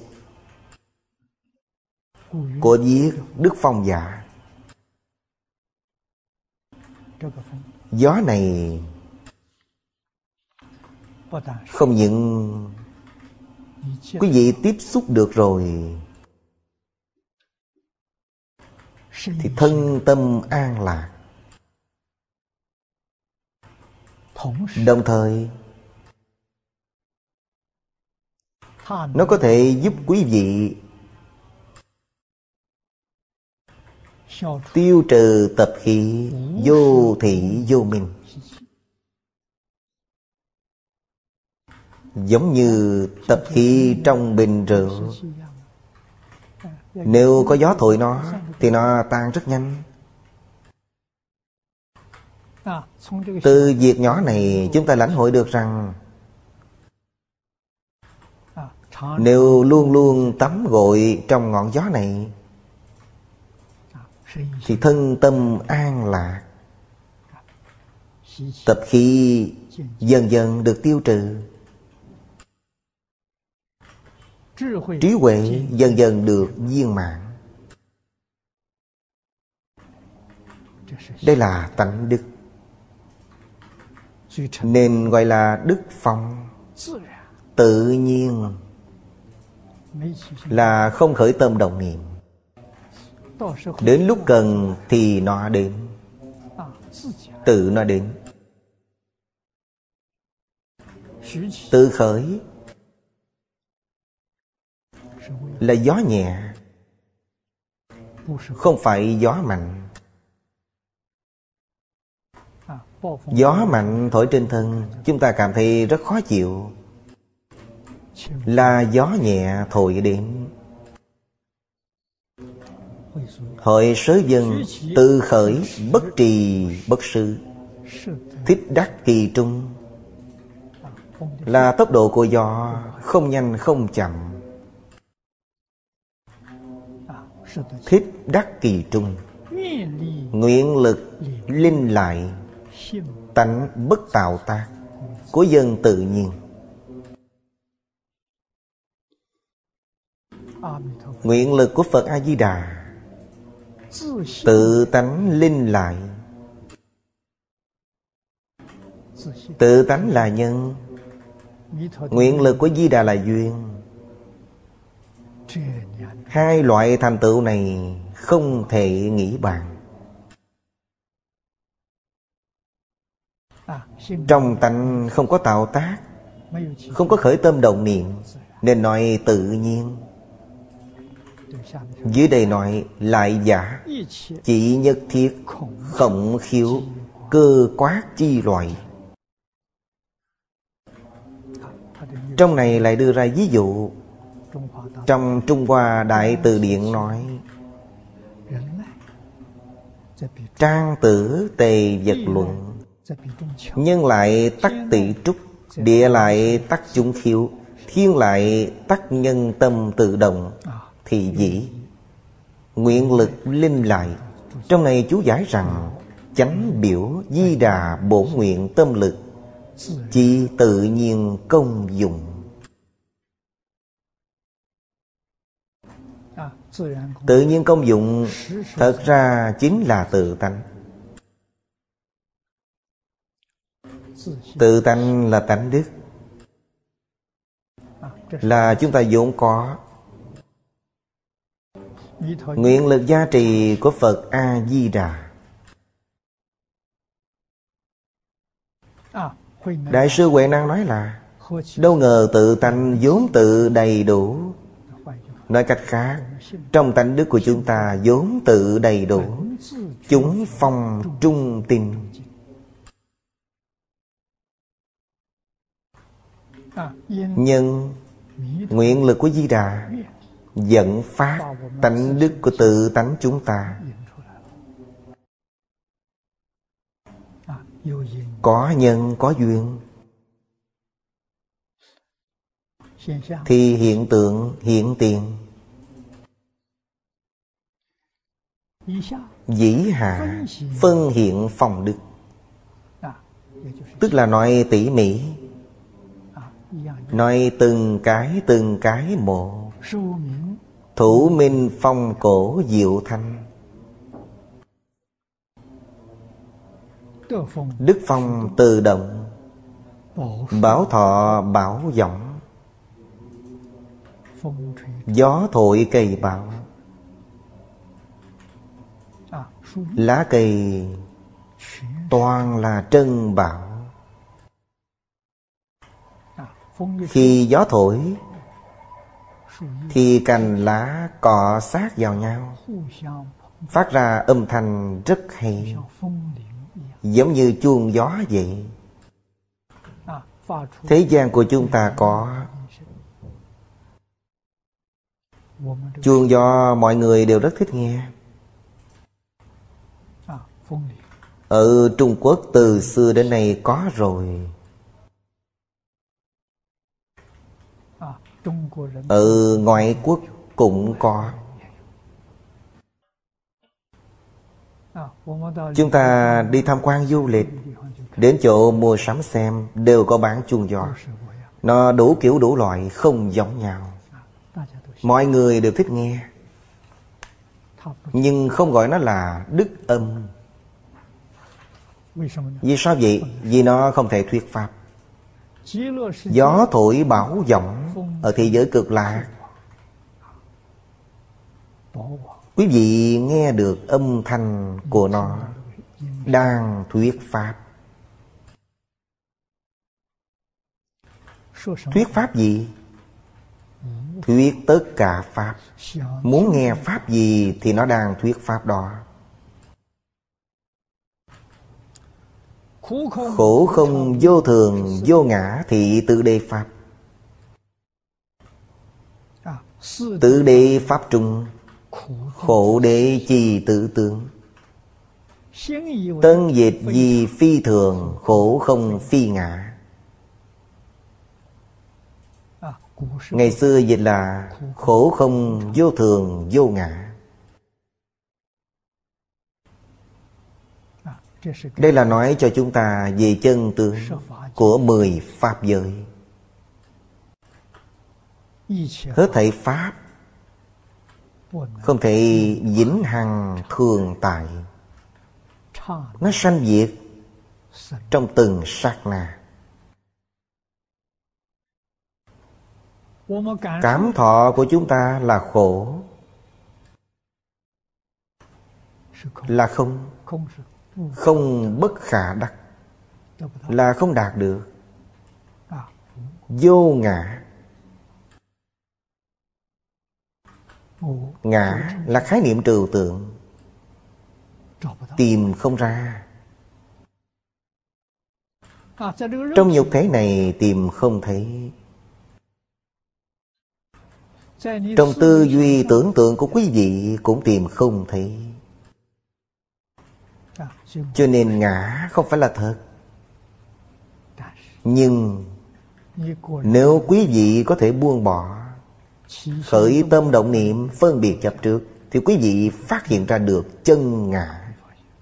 Của viết Đức Phong Giả. Gió này không những quý vị tiếp xúc được rồi thì thân tâm an lạc. Đồng thời nó có thể giúp quý vị tiêu trừ tập khí vô thị vô minh. Giống như tập khí trong bình rượu, nếu có gió thổi nó thì nó tan rất nhanh. Từ việc nhỏ này chúng ta lãnh hội được rằng nếu luôn luôn tắm gội trong ngọn gió này thì thân tâm an lạc, tập khí dần dần được tiêu trừ, trí huệ dần dần được viên mãn. Đây là tánh đức. nên gọi là đức phong. Tự nhiên là không khởi tâm động niệm. Đến lúc cần thì nó đến, tự nó đến. Tự khởi là gió nhẹ, không phải gió mạnh. Gió mạnh thổi trên thân, chúng ta cảm thấy rất khó chịu, là gió nhẹ thổi đến. Hội sớ dân tự khởi, bất trì bất sư, thích đắc kỳ trung, là tốc độ của gió, không nhanh không chậm. Thích đắc kỳ trung, nguyện lực linh lại, tánh bất tạo tác, của dân tự nhiên. Nguyện lực của Phật A-di-đà tự tánh linh lại. Tự tánh là nhân, nguyện lực của Di Đà là duyên. Hai loại thành tựu này không thể nghĩ bàn. Trong tánh không có tạo tác, không có khởi tâm động niệm, nên nói tự nhiên. Dưới đây nói lại giả, chỉ nhất thiết, khổng khiếu, cơ quát chi loại. Trong này lại đưa ra ví dụ. Trong Trung Hoa Đại Từ Điển nói: Trang tử tề vật luận, nhân lại tắc tỷ trúc, địa lại tắc chúng khiếu, thiên lại tắc nhân tâm tự động, thì dĩ nguyện lực linh lại. Trong này chú giải rằng chánh biểu Di Đà bổn nguyện tâm lực, chi tự nhiên công dụng. Tự nhiên công dụng thật ra chính là tự tánh. Tự tánh là tánh đức, là chúng ta vốn có. Nguyện lực gia trì của Phật A-di-đà. Đại sư Huệ Năng nói là đâu ngờ tự tánh vốn tự đầy đủ. Nói cách khác, trong tánh đức của chúng ta vốn tự đầy đủ, chúng phong trung tinh. Nhưng nguyện lực của Di Đà dẫn phát tánh đức của tự tánh chúng ta. Có nhân có duyên thì hiện tượng hiện tiền. Dĩ hạ phân hiện phong đức, tức là nói tỉ mỉ, nói từng cái từng cái một. Thủ minh phong cổ diệu thanh, đức phong tự động, bảo thọ bảo vọng, gió thổi cây bảo. Lá cây toàn là trân bảo. Khi gió thổi thì cành lá cọ sát vào nhau, phát ra âm thanh rất hay, giống như chuông gió vậy. Thế gian của chúng ta có chuông gió, mọi người đều rất thích nghe. Ở Trung Quốc từ xưa đến nay có rồi. Ở ngoại quốc cũng có. Chúng ta đi tham quan du lịch, đến chỗ mua sắm xem, đều có bán chuông gió. Nó đủ kiểu đủ loại, không giống nhau. Mọi người đều thích nghe, nhưng không gọi nó là đức âm. Vì sao vậy? Vì nó không thể thuyết pháp. Gió thổi bão giọng ở thế giới cực lạc, quý vị nghe được âm thanh của nó đang thuyết pháp. Thuyết pháp gì? Thuyết tất cả pháp. Muốn nghe pháp gì thì nó đang thuyết pháp đó. Khổ không vô thường vô ngã thì tự đề pháp. Tự đề pháp trung, khổ đế chi tự tướng. Tân dịch vì phi thường, khổ không phi ngã. Ngày xưa dịch là khổ không vô thường vô ngã. Đây là nói cho chúng ta về chân tướng của mười pháp giới. Hết thảy pháp không thể vĩnh hằng thường tại. Nó sanh diệt trong từng sát na. Cảm thọ của chúng ta là khổ, là không. Không bất khả đắc, là không đạt được. Vô ngã. Ngã là khái niệm trừu tượng, tìm không ra. Trong nhục thể này tìm không thấy. Trong tư duy tưởng tượng của quý vị cũng tìm không thấy. Cho nên ngã không phải là thật. Nhưng nếu quý vị có thể buông bỏ, khởi tâm động niệm phân biệt chấp trước, thì quý vị phát hiện ra được chân ngã.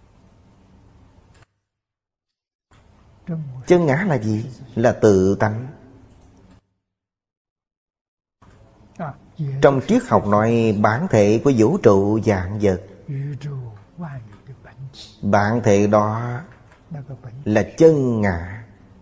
Chân ngã là gì? Là tự tánh. Trong triết học nói bản thể của vũ trụ vạn vật. Bản thể đó là chân ngã.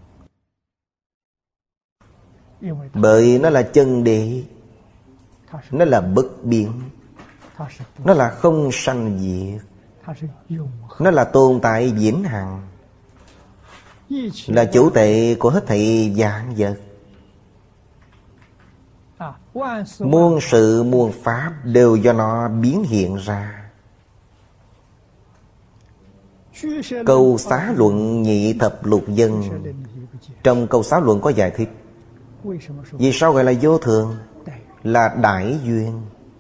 Bởi nó là chân đế, nó là bất biến, nó là không sanh diệt, nó là tồn tại vĩnh hằng, là chủ tệ của hết thảy vạn vật. Muôn sự muôn pháp đều do nó biến hiện ra. Câu Xá Luận Nhị Thập Lục Dân, trong câu Xá Luận có giải thích vì sao gọi là vô thường. Là đại duyên.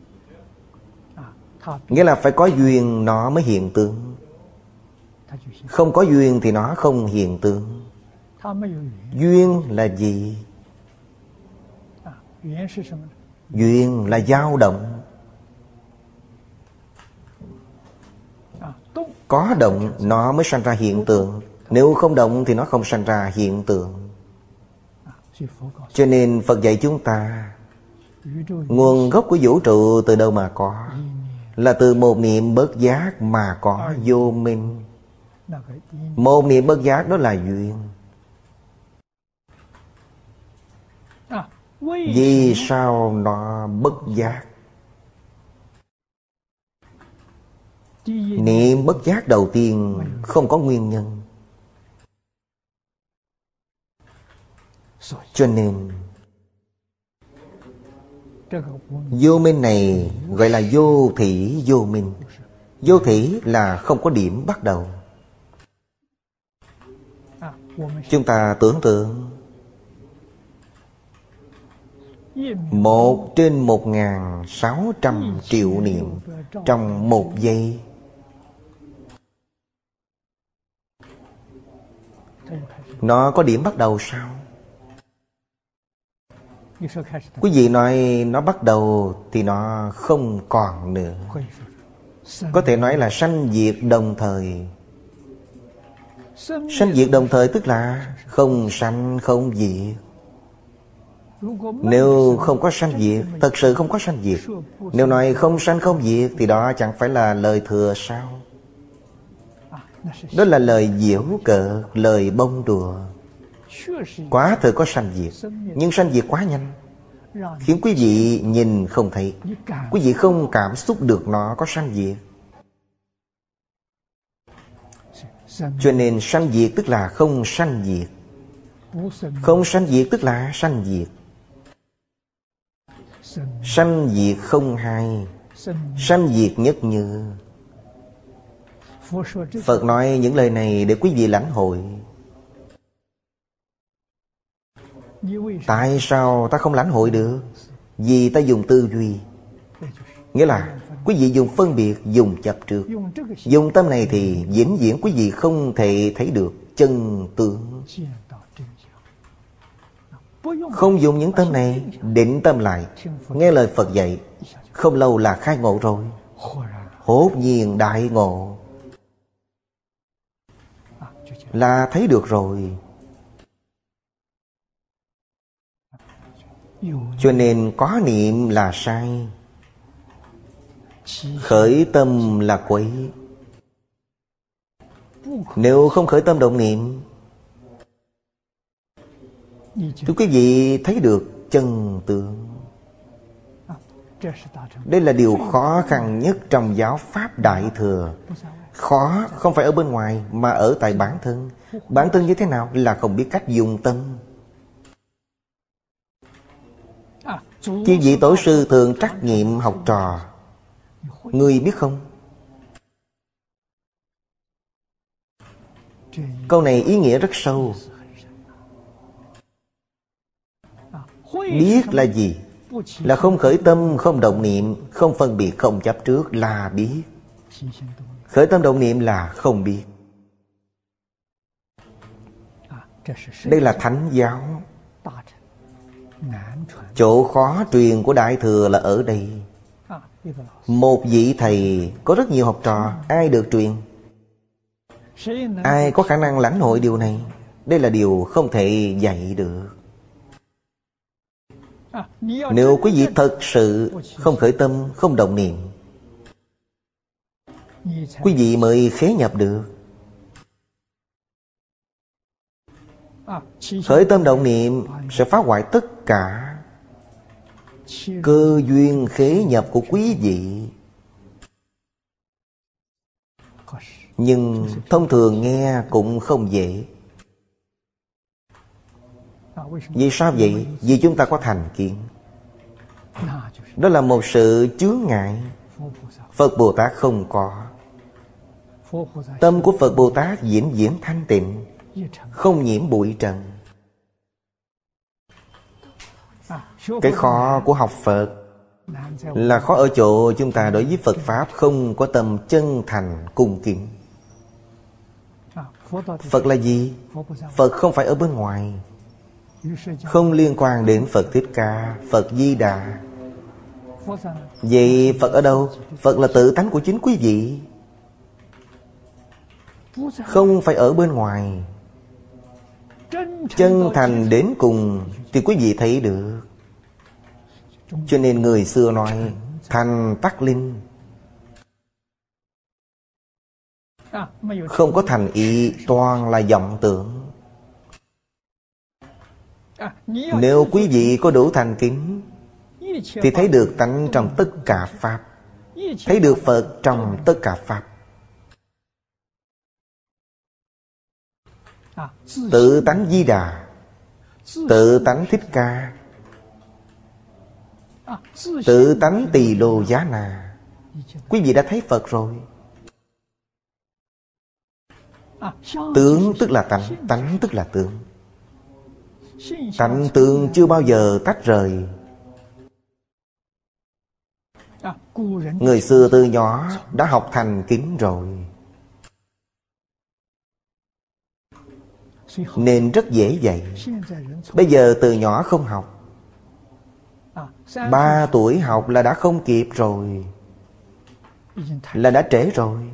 Nghĩa là phải có duyên nó mới hiện tướng. Không có duyên thì nó không hiện tướng. Duyên là gì? Duyên là dao động. Có động nó mới sanh ra hiện tượng. Nếu không động thì nó không sanh ra hiện tượng. Cho nên Phật dạy chúng ta, nguồn gốc của vũ trụ từ đâu mà có? Là từ một niệm bất giác mà có vô minh. Một niệm bất giác đó là duyên. Vì sao nó bất giác? Niệm bất giác đầu tiên không có nguyên nhân. Cho nên vô minh này gọi là vô thỉ vô minh. Vô thỉ là không có điểm bắt đầu. Chúng ta tưởng tượng một trên một ngàn sáu trăm triệu niệm trong một giây. Nó có điểm bắt đầu sao? Quý vị nói nó bắt đầu thì nó không còn nữa. Có thể nói là sanh diệt đồng thời. Sanh diệt đồng thời tức là không sanh không diệt. Nếu không có sanh diệt, thật sự không có sanh diệt. Nếu nói không sanh không diệt thì đó chẳng phải là lời thừa sao? Đó là lời giễu cợt, lời bông đùa. Quá thực có sanh diệt, nhưng sanh diệt quá nhanh, khiến quý vị nhìn không thấy. Quý vị không cảm xúc được nó có sanh diệt. Cho nên sanh diệt tức là không sanh diệt, không sanh diệt tức là sanh diệt. Sanh diệt không hai, sanh diệt nhất như. Phật nói những lời này để quý vị lãnh hội. Tại sao ta không lãnh hội được? Vì ta dùng tư duy. Nghĩa là quý vị dùng phân biệt, dùng chấp trước. Dùng tâm này thì vĩnh viễn quý vị không thể thấy được chân tướng. Không dùng những tâm này, định tâm lại, nghe lời Phật dạy, không lâu là khai ngộ rồi. Hốt nhiên đại ngộ, là thấy được rồi. Cho nên có niệm là sai, khởi tâm là quấy. Nếu không khởi tâm động niệm thì quý vị thấy được chân tướng. Đây là điều khó khăn nhất trong giáo Pháp Đại Thừa. Khó không phải ở bên ngoài mà ở tại bản thân. Bản thân như thế nào? Là không biết cách dùng tâm. Khi vị tổ sư thường trắc nghiệm học trò, người biết không? Câu này ý nghĩa rất sâu. Biết là gì? Là không khởi tâm, không động niệm, không phân biệt, không chấp trước là biết. Khởi tâm động niệm là không biết. Đây là thánh giáo. Chỗ khó truyền của Đại Thừa là ở đây. Một vị thầy có rất nhiều học trò, ai được truyền? Ai có khả năng lãnh hội điều này? Đây là điều không thể dạy được. Nếu quý vị thật sự không khởi tâm, không động niệm, quý vị mới khế nhập được. Khởi tâm động niệm sẽ phá hoại tất cả cơ duyên khế nhập của quý vị. Nhưng thông thường nghe cũng không dễ. Vì sao vậy? Vì chúng ta có thành kiến. Đó là một sự chướng ngại. Phật Bồ Tát không có. Tâm của Phật Bồ Tát vĩnh viễn thanh tịnh, không nhiễm bụi trần. Cái khó của học Phật là khó ở chỗ chúng ta đối với Phật Pháp không có tâm chân thành cung kính. Phật là gì? Phật không phải ở bên ngoài, không liên quan đến Phật Thích Ca, Phật Di Đà. Vậy Phật ở đâu? Phật là tự tánh của chính quý vị, không phải ở bên ngoài. Chân thành đến cùng thì quý vị thấy được. Cho nên người xưa nói thành tắc linh. Không có thành ý, toàn là vọng tưởng. Nếu quý vị có đủ thành kính thì thấy được tánh trong tất cả Pháp, thấy được Phật trong tất cả Pháp. Tự tánh Di Đà, tự tánh Thích Ca, tự tánh Tỳ Lô Giá Na, quý vị đã thấy Phật rồi. Tướng tức là tánh, tánh tức là tướng. Tánh tướng chưa bao giờ tách rời. Người xưa từ nhỏ đã học thành kính rồi, nên rất dễ dạy. Bây giờ từ nhỏ không học, ba tuổi học là đã không kịp rồi, là đã trễ rồi.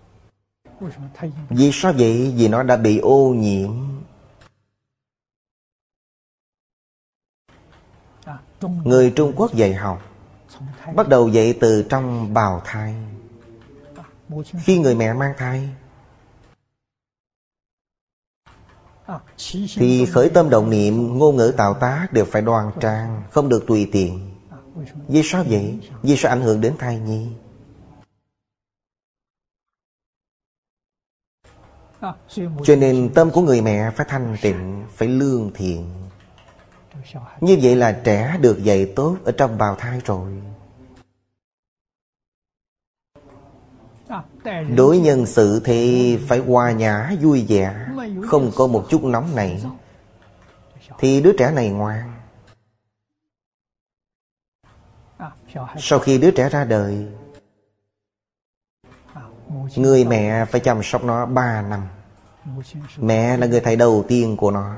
Vì sao vậy? Vì nó đã bị ô nhiễm. Người Trung Quốc dạy học bắt đầu dạy từ trong bào thai. Khi người mẹ mang thai, thì khởi tâm động niệm, ngôn ngữ tạo tác đều phải đoan trang, không được tùy tiện. Vì sao vậy? Vì sao ảnh hưởng đến thai nhi? Cho nên tâm của người mẹ phải thanh tịnh, phải lương thiện. Như vậy là trẻ được dạy tốt ở trong bào thai rồi. Đối nhân xử thì phải hòa nhã vui vẻ, không có một chút nóng nảy, thì đứa trẻ này ngoan. Sau khi đứa trẻ ra đời, người mẹ phải chăm sóc nó ba năm. Mẹ là người thầy đầu tiên của nó.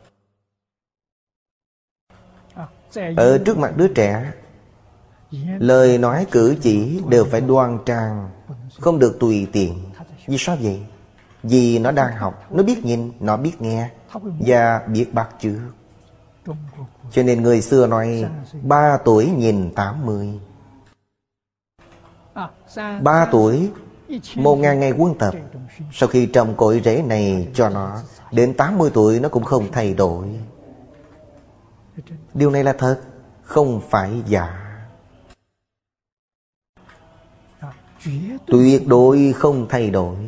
Ở trước mặt đứa trẻ, lời nói cử chỉ đều phải đoan trang, không được tùy tiện. Vì sao vậy? Vì nó đang học, nó biết nhìn, nó biết nghe và biết bắt chước. Cho nên người xưa nói ba tuổi nhìn tám mươi. Ba tuổi, một ngàn ngày quân tập. Sau khi trồng cội rễ này cho nó, đến tám mươi tuổi nó cũng không thay đổi. Điều này là thật, không phải giả. Tuyệt đối không thay đổi.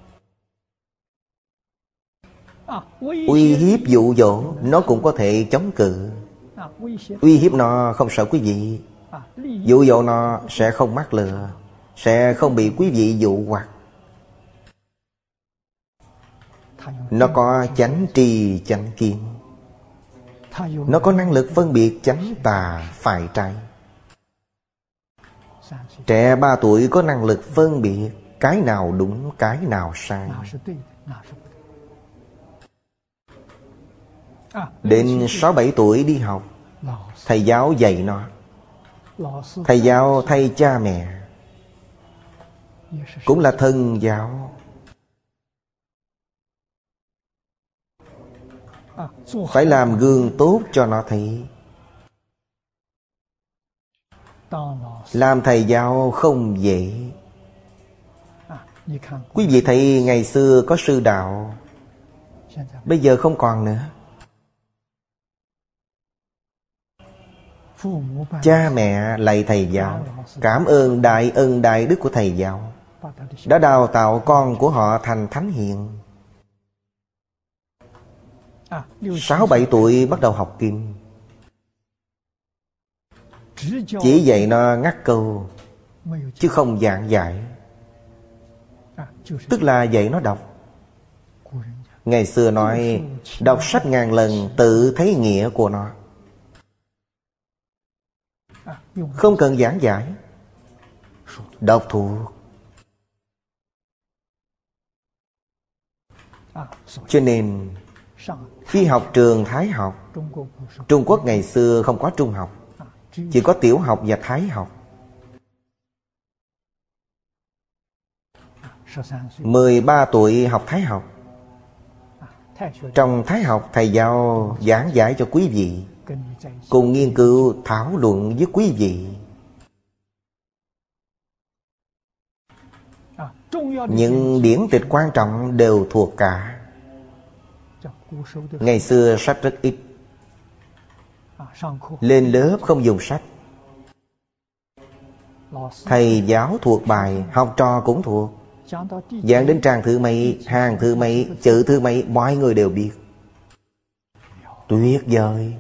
Uy hiếp dụ dỗ nó cũng có thể chống cự. Uy hiếp nó không sợ quý vị, dụ dỗ nó sẽ không mắc lừa, sẽ không bị quý vị dụ hoặc. Nó có chánh tri chánh kiến, nó có năng lực phân biệt chánh tà phải trái. Trẻ ba tuổi có năng lực phân biệt cái nào đúng, cái nào sai. Đến sáu bảy tuổi đi học, thầy giáo dạy nó. Thầy giáo thay cha mẹ, cũng là thân giáo. Phải làm gương tốt cho nó thấy. Làm thầy giáo không dễ. Quý vị thấy ngày xưa có sư đạo, bây giờ không còn nữa. Cha mẹ lạy thầy giáo, cảm ơn đại ân đại đức của thầy giáo, đã đào tạo con của họ thành thánh hiền. Sáu bảy tuổi bắt đầu học kinh, chỉ dạy nó ngắt câu, chứ không giảng giải. Tức là dạy nó đọc. Ngày xưa nói đọc sách ngàn lần tự thấy nghĩa của nó, không cần giảng giải, đọc thuộc. Cho nên khi học trường Thái học, Trung Quốc ngày xưa không có trung học, chỉ có tiểu học và Thái học. Mười ba tuổi học Thái học. Trong Thái học, thầy giáo giảng giải cho quý vị, cùng nghiên cứu thảo luận với quý vị. Những điển tịch quan trọng đều thuộc cả. Ngày xưa sách rất ít, lên lớp không dùng sách. Thầy giáo thuộc bài, học trò cũng thuộc. Giảng đến trang thứ mấy, hàng thứ mấy, chữ thứ mấy, mọi người đều biết. Tuyệt vời.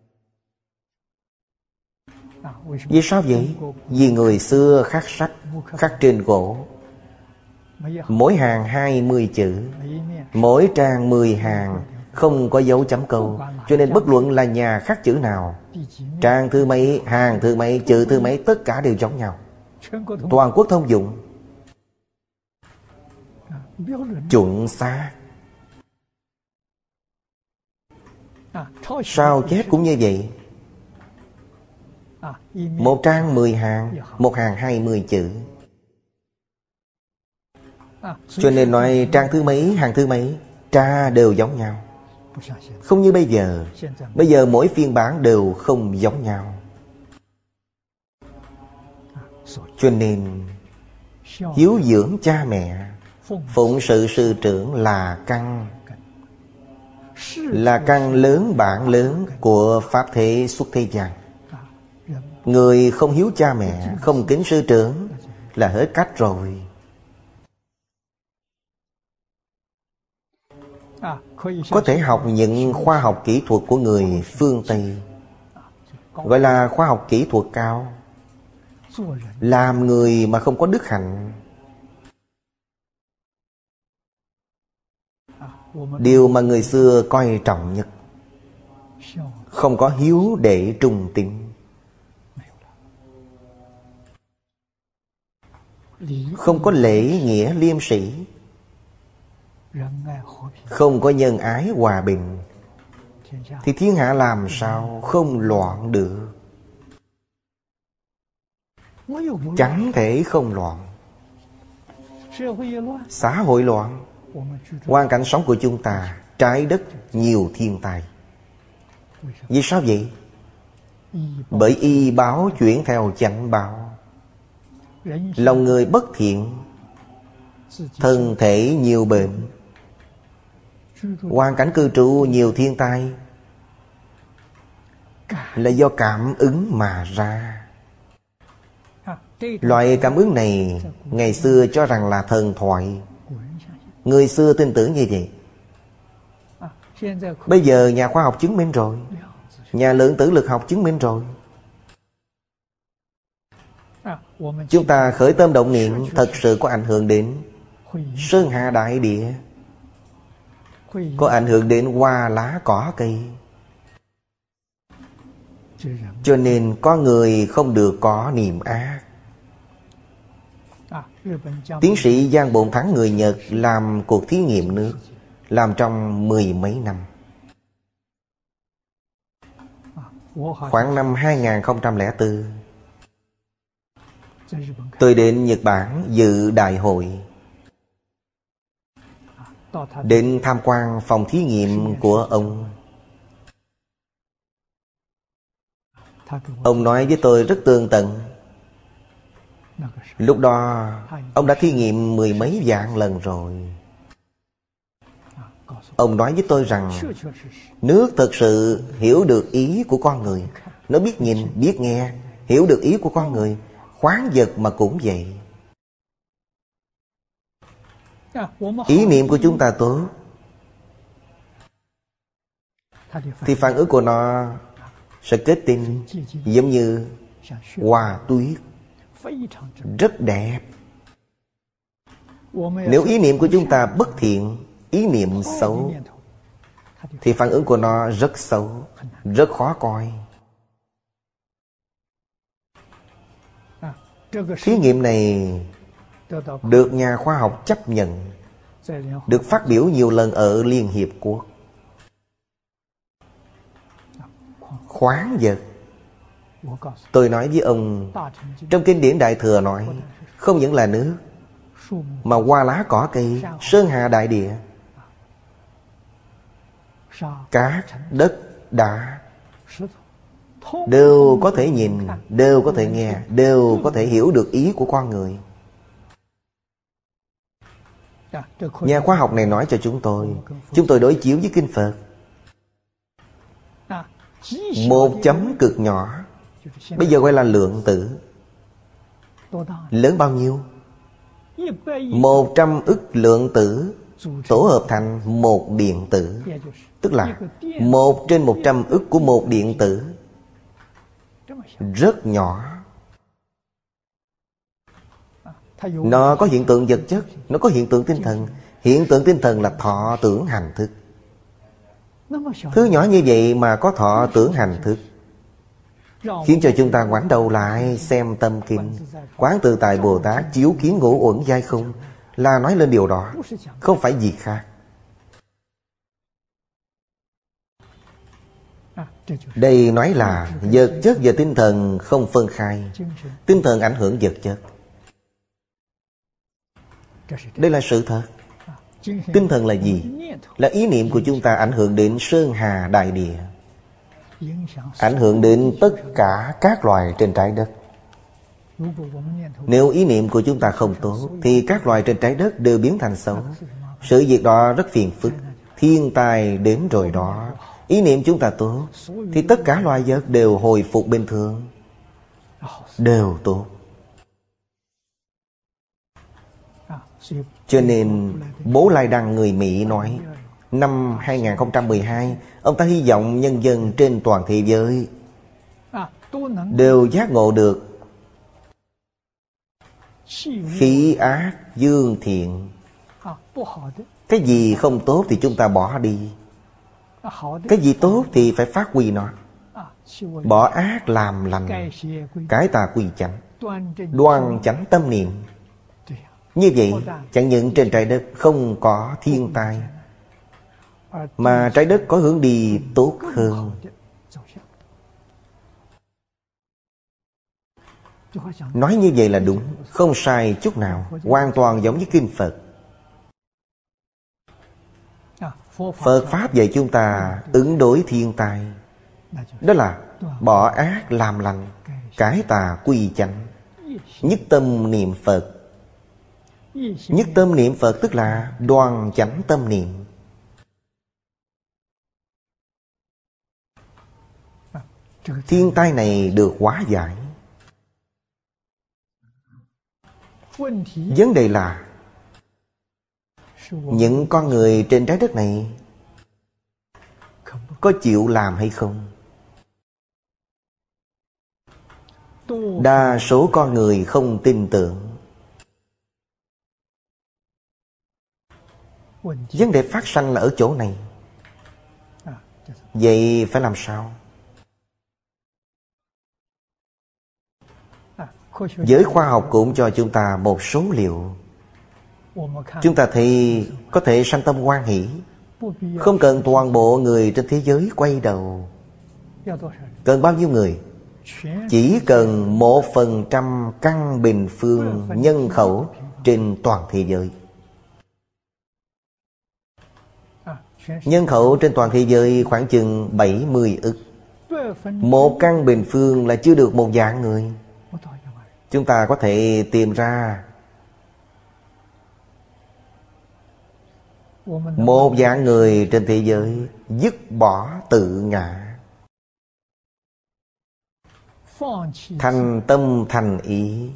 Vì sao vậy? Vì người xưa khắc sách, khắc trên gỗ. Mỗi hàng hai mươi chữ, mỗi trang mười hàng, không có dấu chấm câu. Cho nên bất luận là nhà khắc chữ nào, trang thứ mấy, hàng thứ mấy, chữ thứ mấy, tất cả đều giống nhau. Toàn quốc thông dụng, chuẩn xác. Sao chép cũng như vậy. Một trang mười hàng, một hàng hai mươi chữ. Cho nên nói trang thứ mấy, hàng thứ mấy, tra đều giống nhau. Không như bây giờ. Bây giờ mỗi phiên bản đều không giống nhau. Cho nên hiếu dưỡng cha mẹ, phụng sự sư trưởng là căn. là căn lớn bản lớn của Pháp thế xuất thế gian. Người không hiếu cha mẹ, không kính sư trưởng là hết cách rồi. Có thể học những khoa học kỹ thuật của người phương Tây, gọi là khoa học kỹ thuật cao. Làm người mà không có đức hạnh, điều mà người xưa coi trọng nhất. Không có hiếu để trung tín, không có lễ nghĩa liêm sĩ, không có nhân ái hòa bình, thì thiên hạ làm sao không loạn được? Chẳng thể không loạn. Xã hội loạn, hoàn cảnh sống của chúng ta, trái đất nhiều thiên tai. Vì sao vậy? Bởi y báo chuyển theo chánh báo. Lòng người bất thiện, thân thể nhiều bệnh, hoàn cảnh cư trú nhiều thiên tai, là do cảm ứng mà ra. Loại cảm ứng này ngày xưa cho rằng là thần thoại. Người xưa tin tưởng như vậy. Bây giờ nhà khoa học chứng minh rồi, nhà lượng tử lực học chứng minh rồi. Chúng ta khởi tâm động niệm thật sự có ảnh hưởng đến sơn hà đại địa, có ảnh hưởng đến hoa lá cỏ cây. Cho nên có người không được có niệm ác. Tiến sĩ Giang Bộn Thắng người Nhật làm cuộc thí nghiệm nước, làm trong mười mấy năm. Khoảng năm hai không không bốn, tôi đến Nhật Bản dự đại hội, đến tham quan phòng thí nghiệm của ông. Ông nói với tôi rất tường tận. Lúc đó ông đã thí nghiệm mười mấy vạn lần rồi. Ông nói với tôi rằng nước thật sự hiểu được ý của con người. Nó biết nhìn, biết nghe, hiểu được ý của con người. Khoáng vật mà cũng vậy. Ý niệm của chúng ta tốt thì phản ứng của nó sẽ kết tinh giống như hoa tuyết, rất đẹp. Nếu ý niệm của chúng ta bất thiện, ý niệm xấu, thì phản ứng của nó rất xấu, rất khó coi. Thí nghiệm này được nhà khoa học chấp nhận, được phát biểu nhiều lần ở Liên Hiệp Quốc. Khoáng vật, tôi nói với ông, trong kinh điển Đại Thừa nói, không những là nước, mà hoa lá cỏ cây, sơn hà đại địa, cát, đất, đá, đều có thể nhìn, đều có thể nghe, đều có thể hiểu được ý của con người. Nhà khoa học này nói cho chúng tôi, chúng tôi đối chiếu với kinh Phật. Một chấm cực nhỏ, bây giờ gọi là lượng tử. Lớn bao nhiêu? Một trăm ức lượng tử tổ hợp thành một điện tử. Tức là một trên một trăm ức của một điện tử. Rất nhỏ. Nó có hiện tượng vật chất, nó có hiện tượng tinh thần. Hiện tượng tinh thần là thọ tưởng hành thức. Thứ nhỏ như vậy mà có thọ tưởng hành thức, khiến cho chúng ta ngoảnh đầu lại xem tâm kinh. Quán Tự Tại Bồ Tát chiếu kiến ngũ uẩn giai không, là nói lên điều đó, không phải gì khác. Đây nói là vật chất và tinh thần không phân khai. Tinh thần ảnh hưởng vật chất, đây là sự thật. Tinh thần là gì? Là ý niệm của chúng ta ảnh hưởng đến sơn hà đại địa, ảnh hưởng đến tất cả các loài trên trái đất. Nếu ý niệm của chúng ta không tốt, thì các loài trên trái đất đều biến thành xấu. Sự việc đó rất phiền phức. thiên tai đến rồi đó. Ý niệm chúng ta tốt thì tất cả loài vật đều hồi phục bình thường, đều tốt. Cho nên Bố Lai Đăng người Mỹ nói năm hai không một hai, ông ta hy vọng nhân dân trên toàn thế giới đều giác ngộ được khí ác dương thiện. Cái gì không tốt thì chúng ta bỏ đi, cái gì tốt thì phải phát huy nó. Bỏ ác làm lành, cái tà quy chánh, đoan chánh tâm niệm. Như vậy chẳng những trên trái đất không có thiên tai, mà trái đất có hướng đi tốt hơn. Nói như vậy là đúng, không sai chút nào, hoàn toàn giống như Kinh Phật. Phật Pháp dạy chúng ta ứng đối thiên tai, đó là bỏ ác làm lành, cải tà quy chánh, nhất tâm niệm Phật. Nhất tâm niệm Phật tức là đoan chánh tâm niệm. Thiên tai này được hóa giải. Vấn đề là những con người trên trái đất này có chịu làm hay không? Đa số con người không tin tưởng. Vấn đề phát sanh là ở chỗ này. Vậy phải làm sao? Giới khoa học cũng cho chúng ta một số liệu. Chúng ta thấy có thể sanh tâm hoan hỷ, không cần toàn bộ người trên thế giới quay đầu. Cần bao nhiêu người? Chỉ cần một phần trăm căn bình phương nhân khẩu trên toàn thế giới. Nhân khẩu trên toàn thế giới khoảng chừng bảy mươi ức. Một căn bình phương là chưa được một vạn người. Chúng ta có thể tìm ra một vạn người trên thế giới dứt bỏ tự ngã, thành tâm thành ý,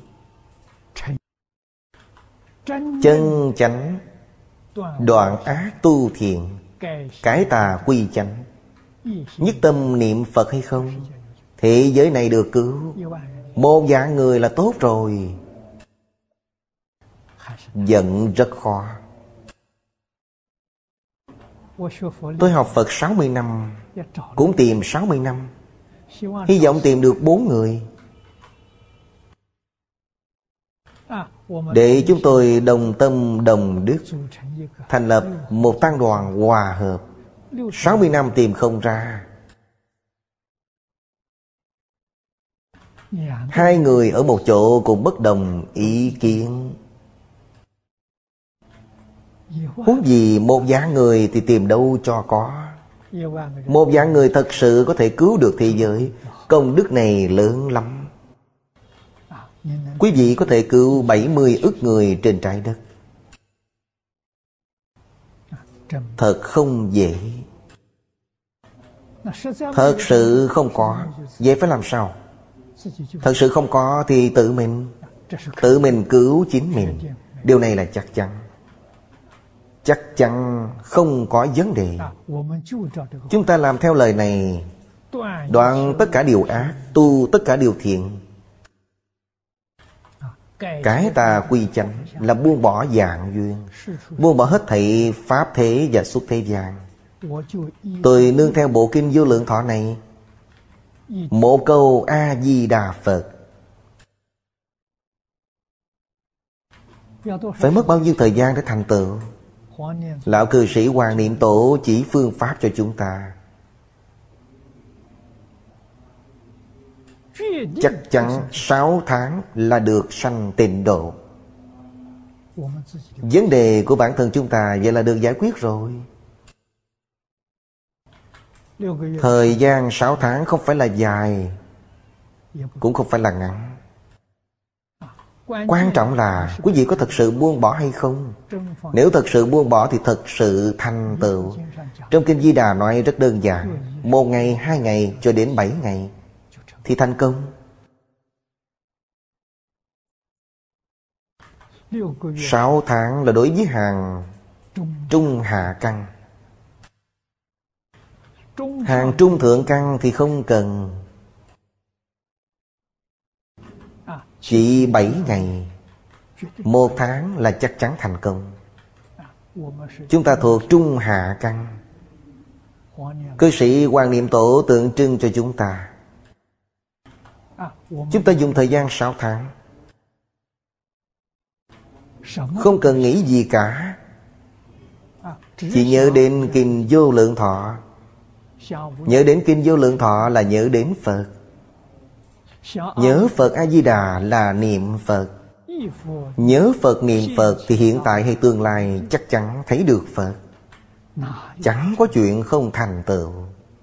chân chánh, đoạn ác tu thiện, cải tà quy chánh, nhất tâm niệm Phật hay không? Thế giới này được cứu một vạn người là tốt rồi. Giận rất khó. Tôi học Phật sáu mươi năm, cũng tìm sáu mươi năm, hy vọng tìm được bốn người để chúng tôi đồng tâm đồng đức thành lập một tăng đoàn hòa hợp. Sáu mươi năm tìm không ra. Hai người ở một chỗ cũng bất đồng ý kiến, huống gì một vạn người thì tìm đâu cho có. Một vạn người thật sự có thể cứu được thế giới, công đức này lớn lắm. Quý vị có thể cứu bảy mươi ức người trên trái đất, thật không dễ. Thật sự không có, vậy phải làm sao? Thật sự không có thì tự mình Tự mình cứu chính mình. Điều này là chắc chắn. Chắc chắn không có vấn đề. Chúng ta làm theo lời này, đoạn tất cả điều ác, tu tất cả điều thiện. Cái tà quy chánh là buông bỏ dạng duyên, buông bỏ hết thảy pháp thế và xuất thế gian. Tôi nương theo bộ kinh Vô Lượng Thọ này, một câu A-di-đà Phật, phải mất bao nhiêu thời gian để thành tựu? Lão cư sĩ Hoàng Niệm Tổ chỉ phương pháp cho chúng ta. Chắc chắn sáu tháng là được sanh tịnh độ. Vấn đề của bản thân chúng ta vậy là được giải quyết rồi. Thời gian sáu tháng không phải là dài, cũng không phải là ngắn. Quan trọng là quý vị có thật sự buông bỏ hay không. Nếu thật sự buông bỏ thì thật sự thành tựu. Trong Kinh Di Đà nói rất đơn giản, một ngày, hai ngày cho đến bảy ngày thì thành công. Sáu tháng là đối với hàng trung hạ căn. Hàng trung thượng căn thì không cần. Chỉ bảy ngày, một tháng là chắc chắn thành công. Chúng ta thuộc trung hạ căn. Cư sĩ Hoàng Niệm Tổ tượng trưng cho chúng ta. Chúng ta dùng thời gian sáu tháng, không cần nghĩ gì cả. Chỉ nhớ đến Kinh Vô Lượng Thọ. Nhớ đến Kinh Vô Lượng Thọ là nhớ đến Phật. Nhớ Phật A-di-đà là niệm Phật. Nhớ Phật niệm Phật thì hiện tại hay tương lai chắc chắn thấy được Phật. Chẳng có chuyện không thành tựu.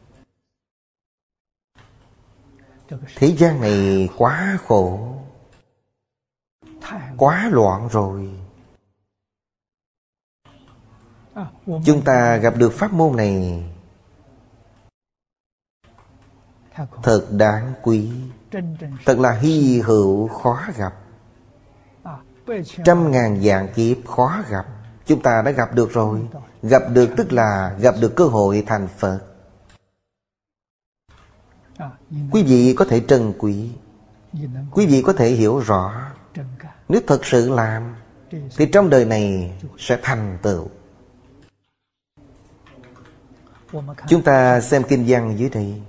Thế gian này quá khổ, quá loạn rồi. Chúng ta gặp được pháp môn này thật đáng quý, thật là hy hữu, khó gặp. Trăm ngàn vạn kiếp khó gặp, chúng ta đã gặp được rồi. Gặp được tức là gặp được cơ hội thành Phật. Quý vị có thể trân quý, quý vị có thể hiểu rõ. Nếu thật sự làm thì trong đời này sẽ thành tựu. Chúng ta xem kinh văn dưới đây.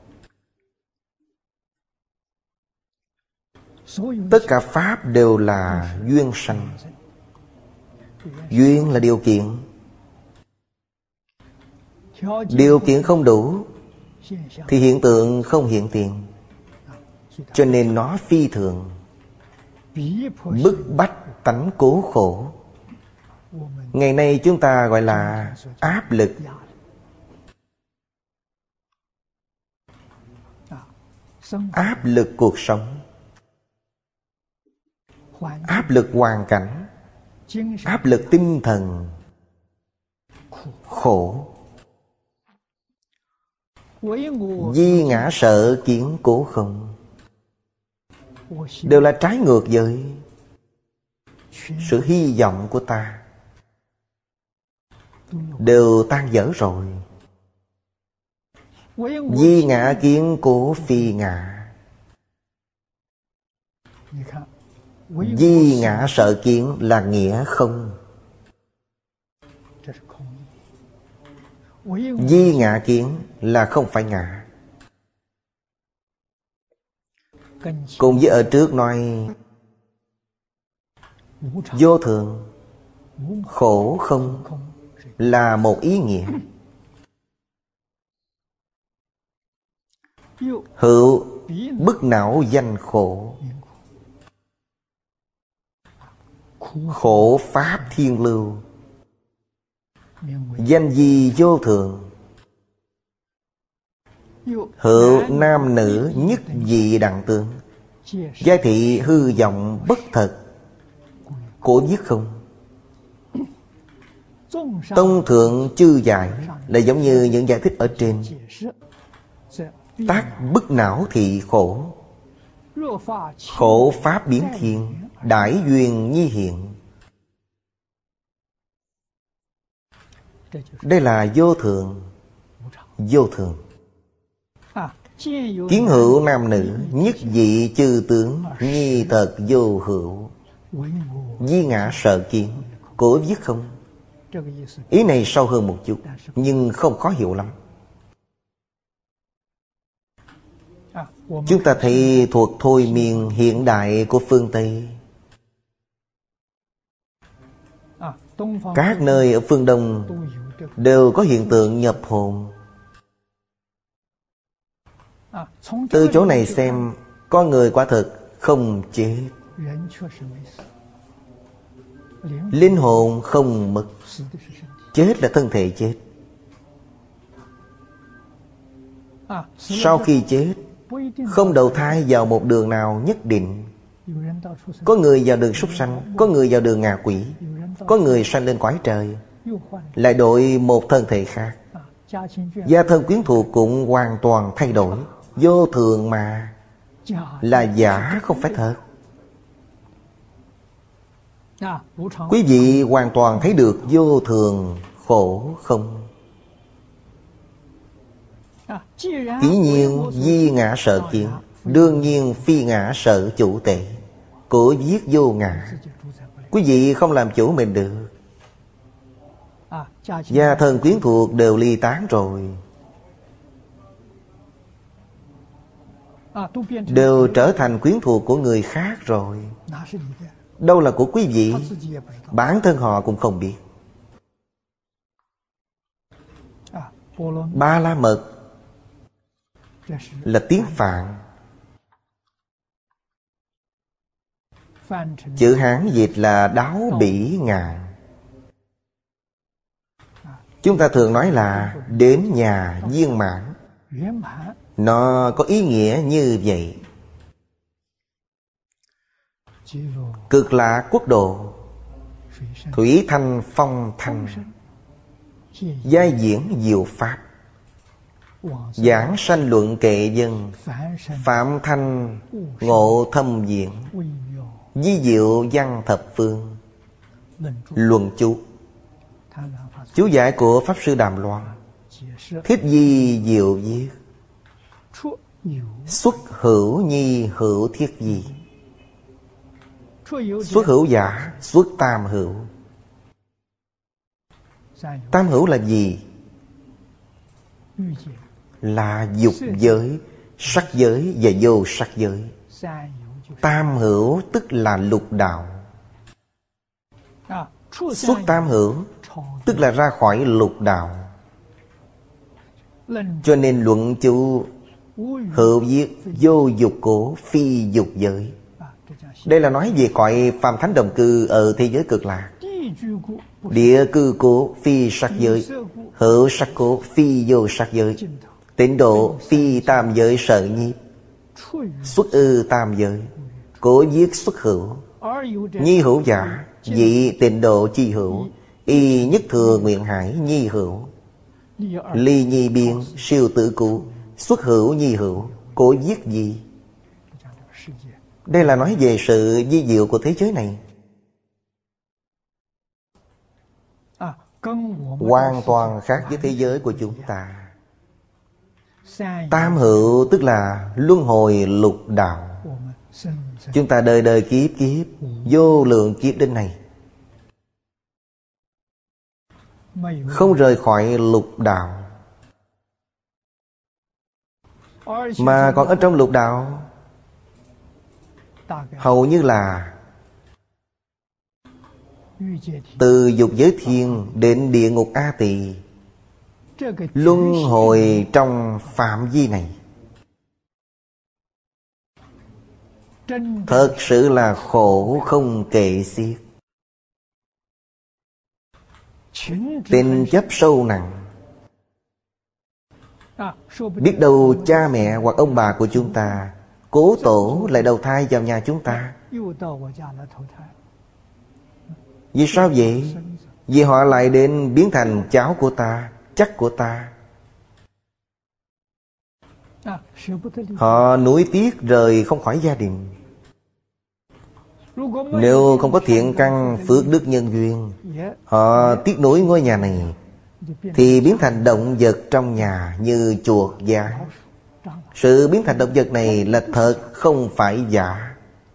Tất cả pháp đều là duyên sanh. Duyên là điều kiện. Điều kiện không đủ thì hiện tượng không hiện tiền. Cho nên nó phi thường, bức bách tánh cố khổ. Ngày nay chúng ta gọi là áp lực. Áp lực cuộc sống, áp lực hoàn cảnh, áp lực tinh thần, khổ. Di ngã sợ kiến cố không, đều là trái ngược với sự hy vọng của ta. Đều tan vỡ rồi. Di ngã kiến cố phi ngã. Di ngã sợ kiến là nghĩa không. Di ngã kiến là không phải ngã. Cùng với ở trước nói vô thường, khổ không là một ý nghĩa. Hữu bức não danh khổ. Khổ pháp thiên lưu, danh di vô thường. Hữu nam nữ nhất dị đẳng tướng. Giai thị hư vọng bất thật. Cổ viết không. Tông thượng chư giải là giống như những giải thích ở trên. Tác bức não thị khổ. Khổ pháp biến thiên, đại duyên nhi hiện. Đây là vô thường. Vô thường. Kiến hữu nam nữ, nhất dị chư tướng, nhi thật vô hữu. Di ngã sợ kiến, cổ viết không. Ý này sâu hơn một chút, nhưng không khó hiểu lắm. Chúng ta thấy thuộc thôi miên hiện đại của phương Tây. Các nơi ở phương Đông đều có hiện tượng nhập hồn. Từ chỗ này xem, con người quả thực không chết. Linh hồn không mất. Chết là thân thể chết. Sau khi chết, không đầu thai vào một đường nào nhất định, Có người vào đường súc sanh, có người vào đường ngạ quỷ, có người sanh lên cõi trời, lại đổi một thân thể khác. Gia thân quyến thuộc cũng hoàn toàn thay đổi. Vô thường mà, là giả không phải thật. Quý vị hoàn toàn thấy được vô thường, khổ không. Dĩ nhiên di ngã sợ kiến, đương nhiên phi ngã sợ chủ tệ. Cổ viết vô ngã, quý vị không làm chủ mình được. Gia thân quyến thuộc đều ly tán rồi, đều trở thành quyến thuộc của người khác rồi. Đâu là của quý vị, bản thân họ cũng không biết. Ba la mật là tiếng Phạn, chữ Hán dịch là đáo bỉ ngạn. Chúng ta thường nói là đến nhà viên mãn. Nó có ý nghĩa như vậy. Cực lạc quốc độ, thủy thanh phong thanh, giai diễn diệu pháp, giảng sanh luận kệ dân, phạm thanh ngộ thâm diện, di diệu văn thập phương. Luận chú, chú giải của Pháp Sư Đàm Loan, Thích Di diệu viết: xuất hữu nhi hữu thiết di. Xuất hữu giả, xuất tam hữu. Tam hữu là gì? Là dục giới, sắc giới và vô sắc giới. Tam hữu tức là lục đạo. Xuất tam hữu tức là ra khỏi lục đạo. Cho nên luận chú hữu viết vô dục cố phi dục giới. Đây là nói về cõi phàm thánh đồng cư ở thế giới cực lạc. Địa cư cố phi sắc giới, hữu sắc cố phi vô sắc giới, tịnh độ phi tam giới sở nhiếp. Xuất ư tam giới, cố viết xuất hữu. Nhi hữu giả, dị tịnh độ chi hữu. Y nhất thừa nguyện hải nhi hữu. Ly nhi biên siêu tử cụ, xuất hữu nhi hữu. Cố viết gì? Đây là nói về sự vi diệu của thế giới này, hoàn toàn khác với thế giới của chúng ta. Tam hữu tức là luân hồi lục đạo. Chúng ta đời đời kiếp kiếp, vô lượng kiếp đến này, không rời khỏi lục đạo, mà còn ở trong lục đạo hầu như là từ dục giới thiên đến địa ngục A Tỳ, luân hồi trong phạm vi này. Thật sự là khổ không kể xiết. Tình chấp sâu nặng. Biết đâu cha mẹ hoặc ông bà của chúng ta, cố tổ lại đầu thai vào nhà chúng ta. Vì sao vậy? Vì họ lại đến biến thành cháu của ta, chắc của ta. Họ nuối tiếc rời không khỏi gia đình. Nếu không có thiện căn phước đức nhân duyên, họ tiếc nuối ngôi nhà này, thì biến thành động vật trong nhà như chuột gián. Sự biến thành động vật này là thật, không phải giả.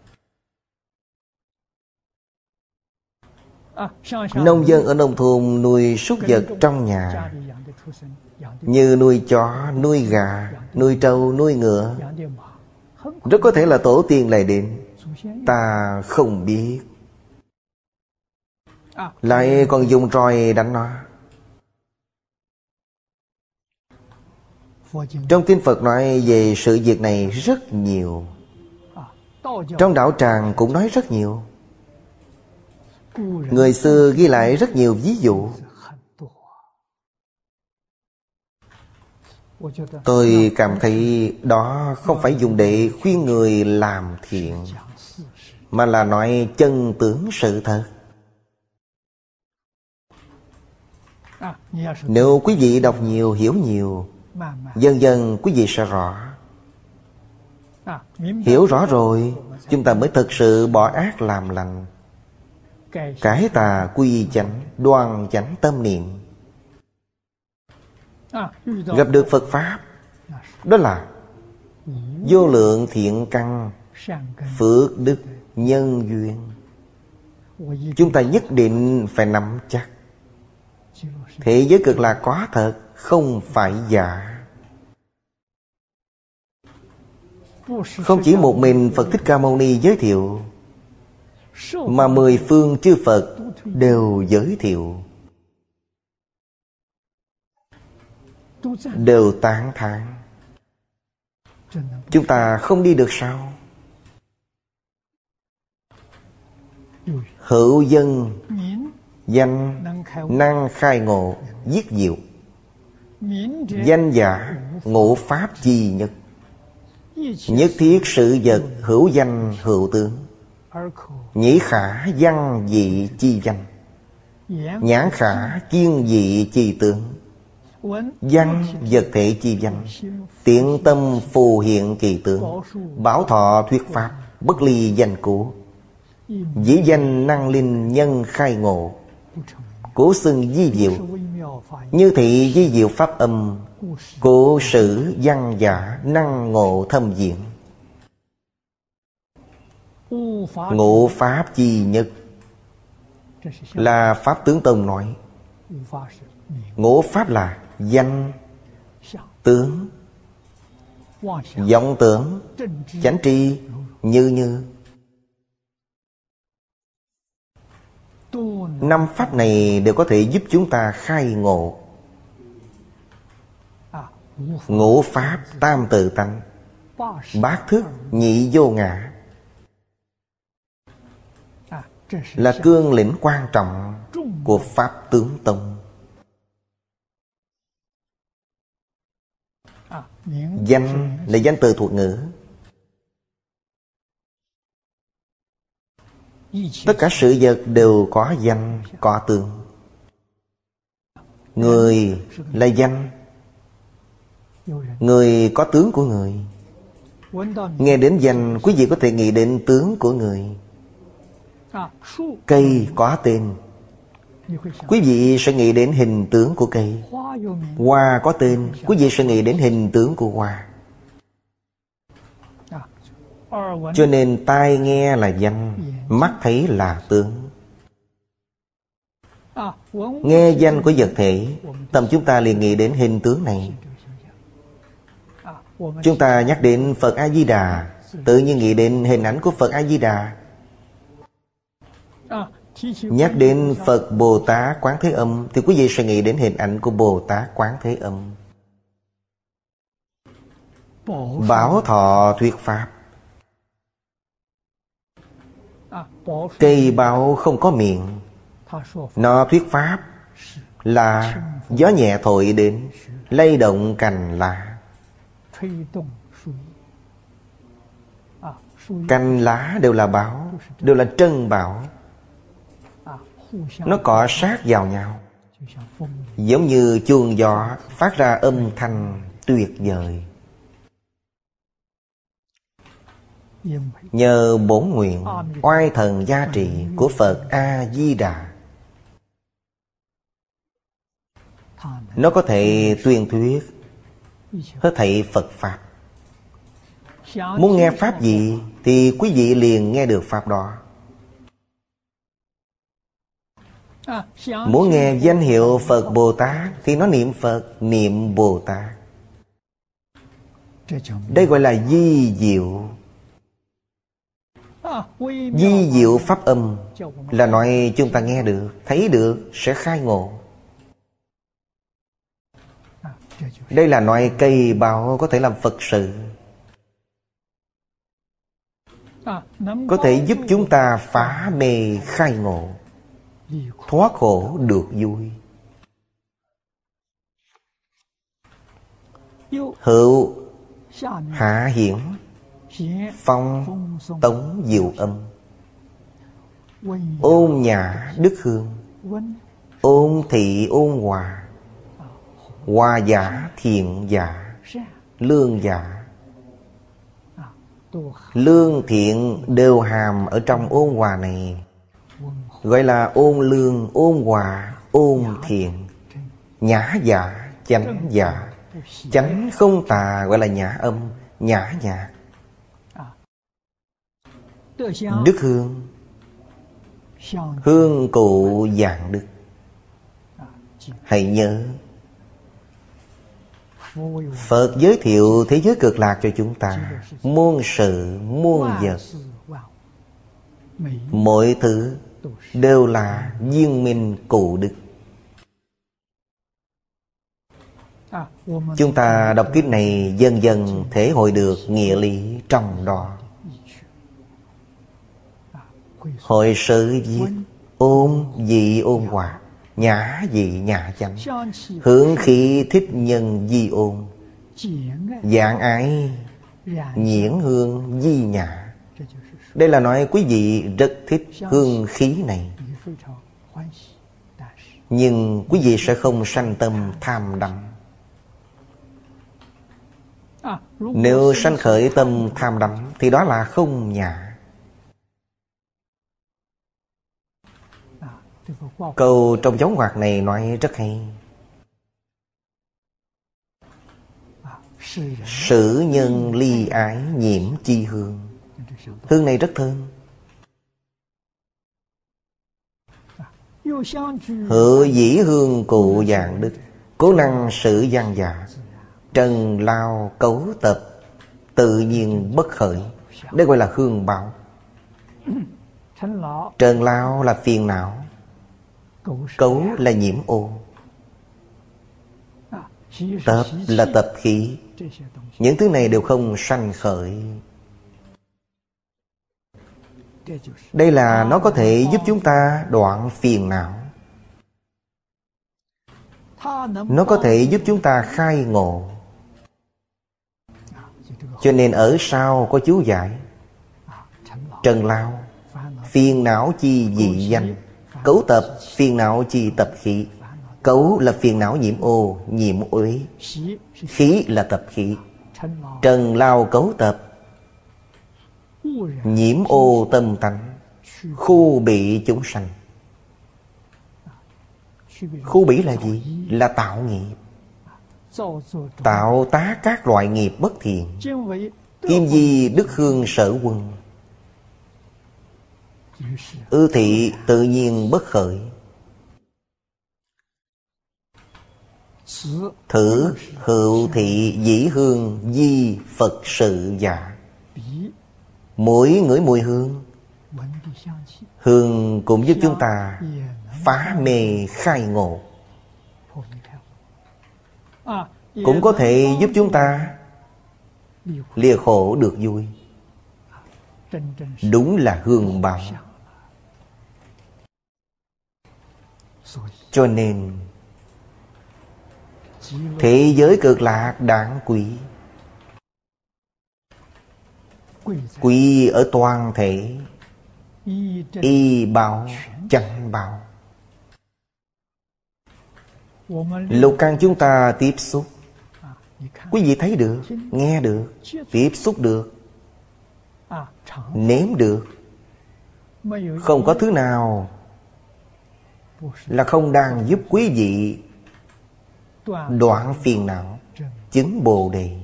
Nông dân ở nông thôn nuôi súc vật trong nhà, như nuôi chó, nuôi gà, nuôi trâu, nuôi ngựa. Rất có thể là tổ tiên lại đến, ta không biết. Lại còn dùng roi đánh nó. Trong kinh Phật nói về sự việc này rất nhiều. Trong đạo tràng cũng nói rất nhiều. Người xưa ghi lại rất nhiều ví dụ. Tôi cảm thấy đó không phải dùng để khuyên người làm thiện, mà là nói chân tướng sự thật. Nếu quý vị đọc nhiều, hiểu nhiều, dần dần quý vị sẽ rõ. Hiểu rõ rồi, chúng ta mới thực sự bỏ ác làm lành, cải tà quy chánh, đoan chánh tâm niệm. Gặp được Phật Pháp, đó là vô lượng thiện căn, phước đức, nhân duyên. Chúng ta nhất định phải nắm chắc. Thế giới cực lạc có thật, không phải giả. Không chỉ một mình Phật Thích Ca Mâu Ni giới thiệu, mà mười phương chư Phật đều giới thiệu, đều tán thán. Chúng ta không đi được sao? Hữu dân danh năng khai ngộ viết diệu, danh giả ngộ pháp chi nhất. Nhất thiết sự vật hữu danh hữu tướng, nhĩ khả văn dị chi danh, nhãn khả kiên dị chi tướng. Văn vật thể chi danh, tiện tâm phù hiện kỳ tướng. Bảo thọ thuyết pháp, bất ly danh cũ. Dĩ danh năng linh nhân khai ngộ, cố xưng di diệu. Như thị di diệu pháp âm, cố sử văn giả năng ngộ thâm diện. Ngộ pháp chi nhất là Pháp Tướng Tông nói. Ngộ pháp là danh, tướng, vọng tưởng, chánh tri, như như. Năm pháp này đều có thể giúp chúng ta khai ngộ. Ngộ pháp tam tự tánh, bát thức nhị vô ngã, là cương lĩnh quan trọng của Pháp Tướng Tông. Danh là danh từ thuộc ngữ. Tất cả sự vật đều có danh, có tướng. Người là danh, người có tướng của người. Nghe đến danh, quý vị có thể nghĩ đến tướng của người. Cây có tên, quý vị sẽ nghĩ đến hình tướng của cây. Hoa có tên, quý vị sẽ nghĩ đến hình tướng của hoa. Cho nên tai nghe là danh, mắt thấy là tướng. Nghe danh của vật thể, tâm chúng ta liền nghĩ đến hình tướng này. Chúng ta nhắc đến Phật A-di-đà, tự nhiên nghĩ đến hình ảnh của Phật A-di-đà. Nhắc đến Phật Bồ Tát Quán Thế Âm, thì quý vị sẽ nghĩ đến hình ảnh của Bồ Tát Quán Thế Âm. Bảo thọ thuyết pháp. Cây báo không có miệng, nó thuyết pháp là gió nhẹ thổi đến, lay động cành lá. Cành lá đều là báo, đều là trân bảo. Nó cọ sát vào nhau, giống như chuông gió phát ra âm thanh tuyệt vời. Nhờ bổn nguyện oai thần gia trì của Phật A-di-đà, nó có thể tuyên thuyết hết thảy Phật Pháp. Muốn nghe Pháp gì thì quý vị liền nghe được Pháp đó. Muốn nghe danh hiệu Phật Bồ Tát thì nó niệm Phật, niệm Bồ Tát. Đây gọi là di diệu. Di diệu pháp âm là nói chúng ta nghe được, thấy được, sẽ khai ngộ. Đây là nói cây báo có thể làm Phật sự, có thể giúp chúng ta phá mê khai ngộ, thoát khổ được vui. Hữu hạ hiển, phong tống diệu âm. Ôn nhã đức hương, ôn thị ôn hòa, hòa giả thiện giả, lương giả. Lương thiện đều hàm ở trong ôn hòa này, gọi là ôn lương, ôn hòa, ôn thiện. Nhã giả, chánh giả. Chánh không tà gọi là nhã âm, nhã nhạc. Đức hương, hương cụ dạng đức. Hãy nhớ, Phật giới thiệu thế giới cực lạc cho chúng ta. Muôn sự, muôn vật, mọi thứ đều là viên minh cụ đức. Chúng ta đọc kinh này dần dần thể hội được nghĩa lý trong đó. Hội sự viết ôn dị ôn hòa, nhã dị nhã chánh, hướng khí thích nhân di ôn, dạng ái nhiễn hương di nhã. Đây là nói quý vị rất thích hương khí này, nhưng quý vị sẽ không sanh tâm tham đắm. Nếu sanh khởi tâm tham đắm thì đó là không nhã. Câu trong giống hoạt này nói rất hay. Sử nhân ly ái nhiễm chi hương. Hương này rất thơm. Hữu dĩ hương cụ dạng đức, cố năng sử gian dạ, trần lao cấu tập, tự nhiên bất khởi. Đây gọi là hương bảo. Trần lao là phiền não, cấu là nhiễm ô, tập là tập khí. Những thứ này đều không sanh khởi. Đây là nó có thể giúp chúng ta đoạn phiền não. Nó có thể giúp chúng ta khai ngộ. Cho nên ở sau có chú giải: trần lao, phiền não chi dị danh, cấu tập, phiền não chi tập khí. Cấu là phiền não nhiễm ô, nhiễm uế. Khí là tập khí. Trần lao cấu tập, nhiễm ô tâm tánh, khu bị chúng sanh. Khu bỉ là gì? Là tạo nghiệp. Tạo tác các loại nghiệp bất thiện. Kim di đức hương sở quân, ư thị tự nhiên bất khởi. Thử hữu thị dĩ hương di Phật sự giả. Mỗi ngửi mùi hương, hương cũng giúp chúng ta phá mê khai ngộ, cũng có thể giúp chúng ta lìa khổ được vui. Đúng là hương bảo. Cho nên thế giới cực lạc đáng quý. Quý ở toàn thể, y báo chẳng báo. Lục căn chúng ta tiếp xúc, quý vị thấy được, nghe được, tiếp xúc được, nếm được. Không có thứ nào là không đang giúp quý vị đoạn phiền não, chứng Bồ Đề.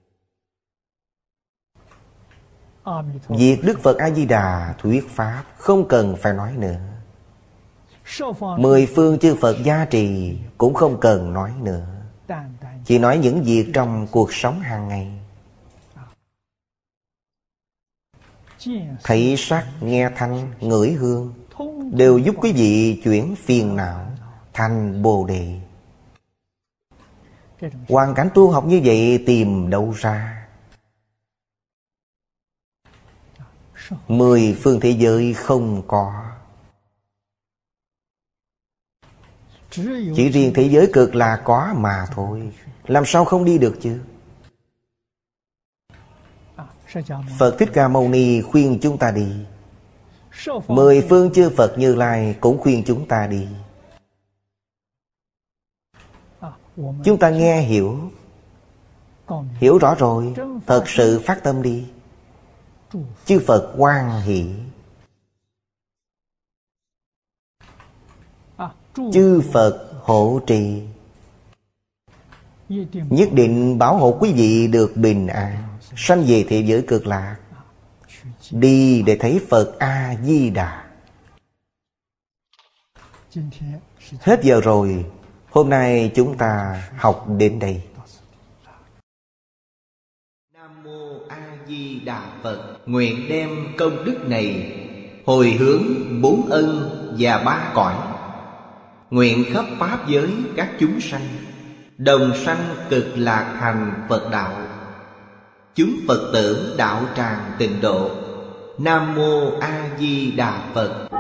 Việc Đức Phật A-di-đà thuyết pháp không cần phải nói nữa. Mười phương chư Phật gia trì cũng không cần nói nữa. Chỉ nói những việc trong cuộc sống hàng ngày. Thấy sắc, nghe thanh, ngửi hương đều giúp quý vị chuyển phiền não thành Bồ Đề. Hoàn cảnh tu học như vậy tìm đâu ra? Mười phương thế giới không có. Chỉ riêng thế giới cực lạc có mà thôi. Làm sao không đi được chứ? Phật Thích Ca Mâu Ni khuyên chúng ta đi. Mười phương chư Phật Như Lai cũng khuyên chúng ta đi. Chúng ta nghe hiểu, hiểu rõ rồi, thật sự phát tâm đi. Chư Phật hoan hỷ, chư Phật hộ trì, nhất định bảo hộ quý vị được bình an, sanh về thế giới cực lạc. Đi để thấy Phật A-di-đà. Hết giờ rồi. Hôm nay chúng ta học đến đây. Nam Mô A Di Đà Phật. Nguyện đem công đức này hồi hướng bốn ân và ba cõi, nguyện khắp pháp giới các chúng sanh đồng sanh cực lạc thành Phật đạo. Chúng Phật tử đạo tràng tịnh độ. Nam Mô A Di Đà Phật.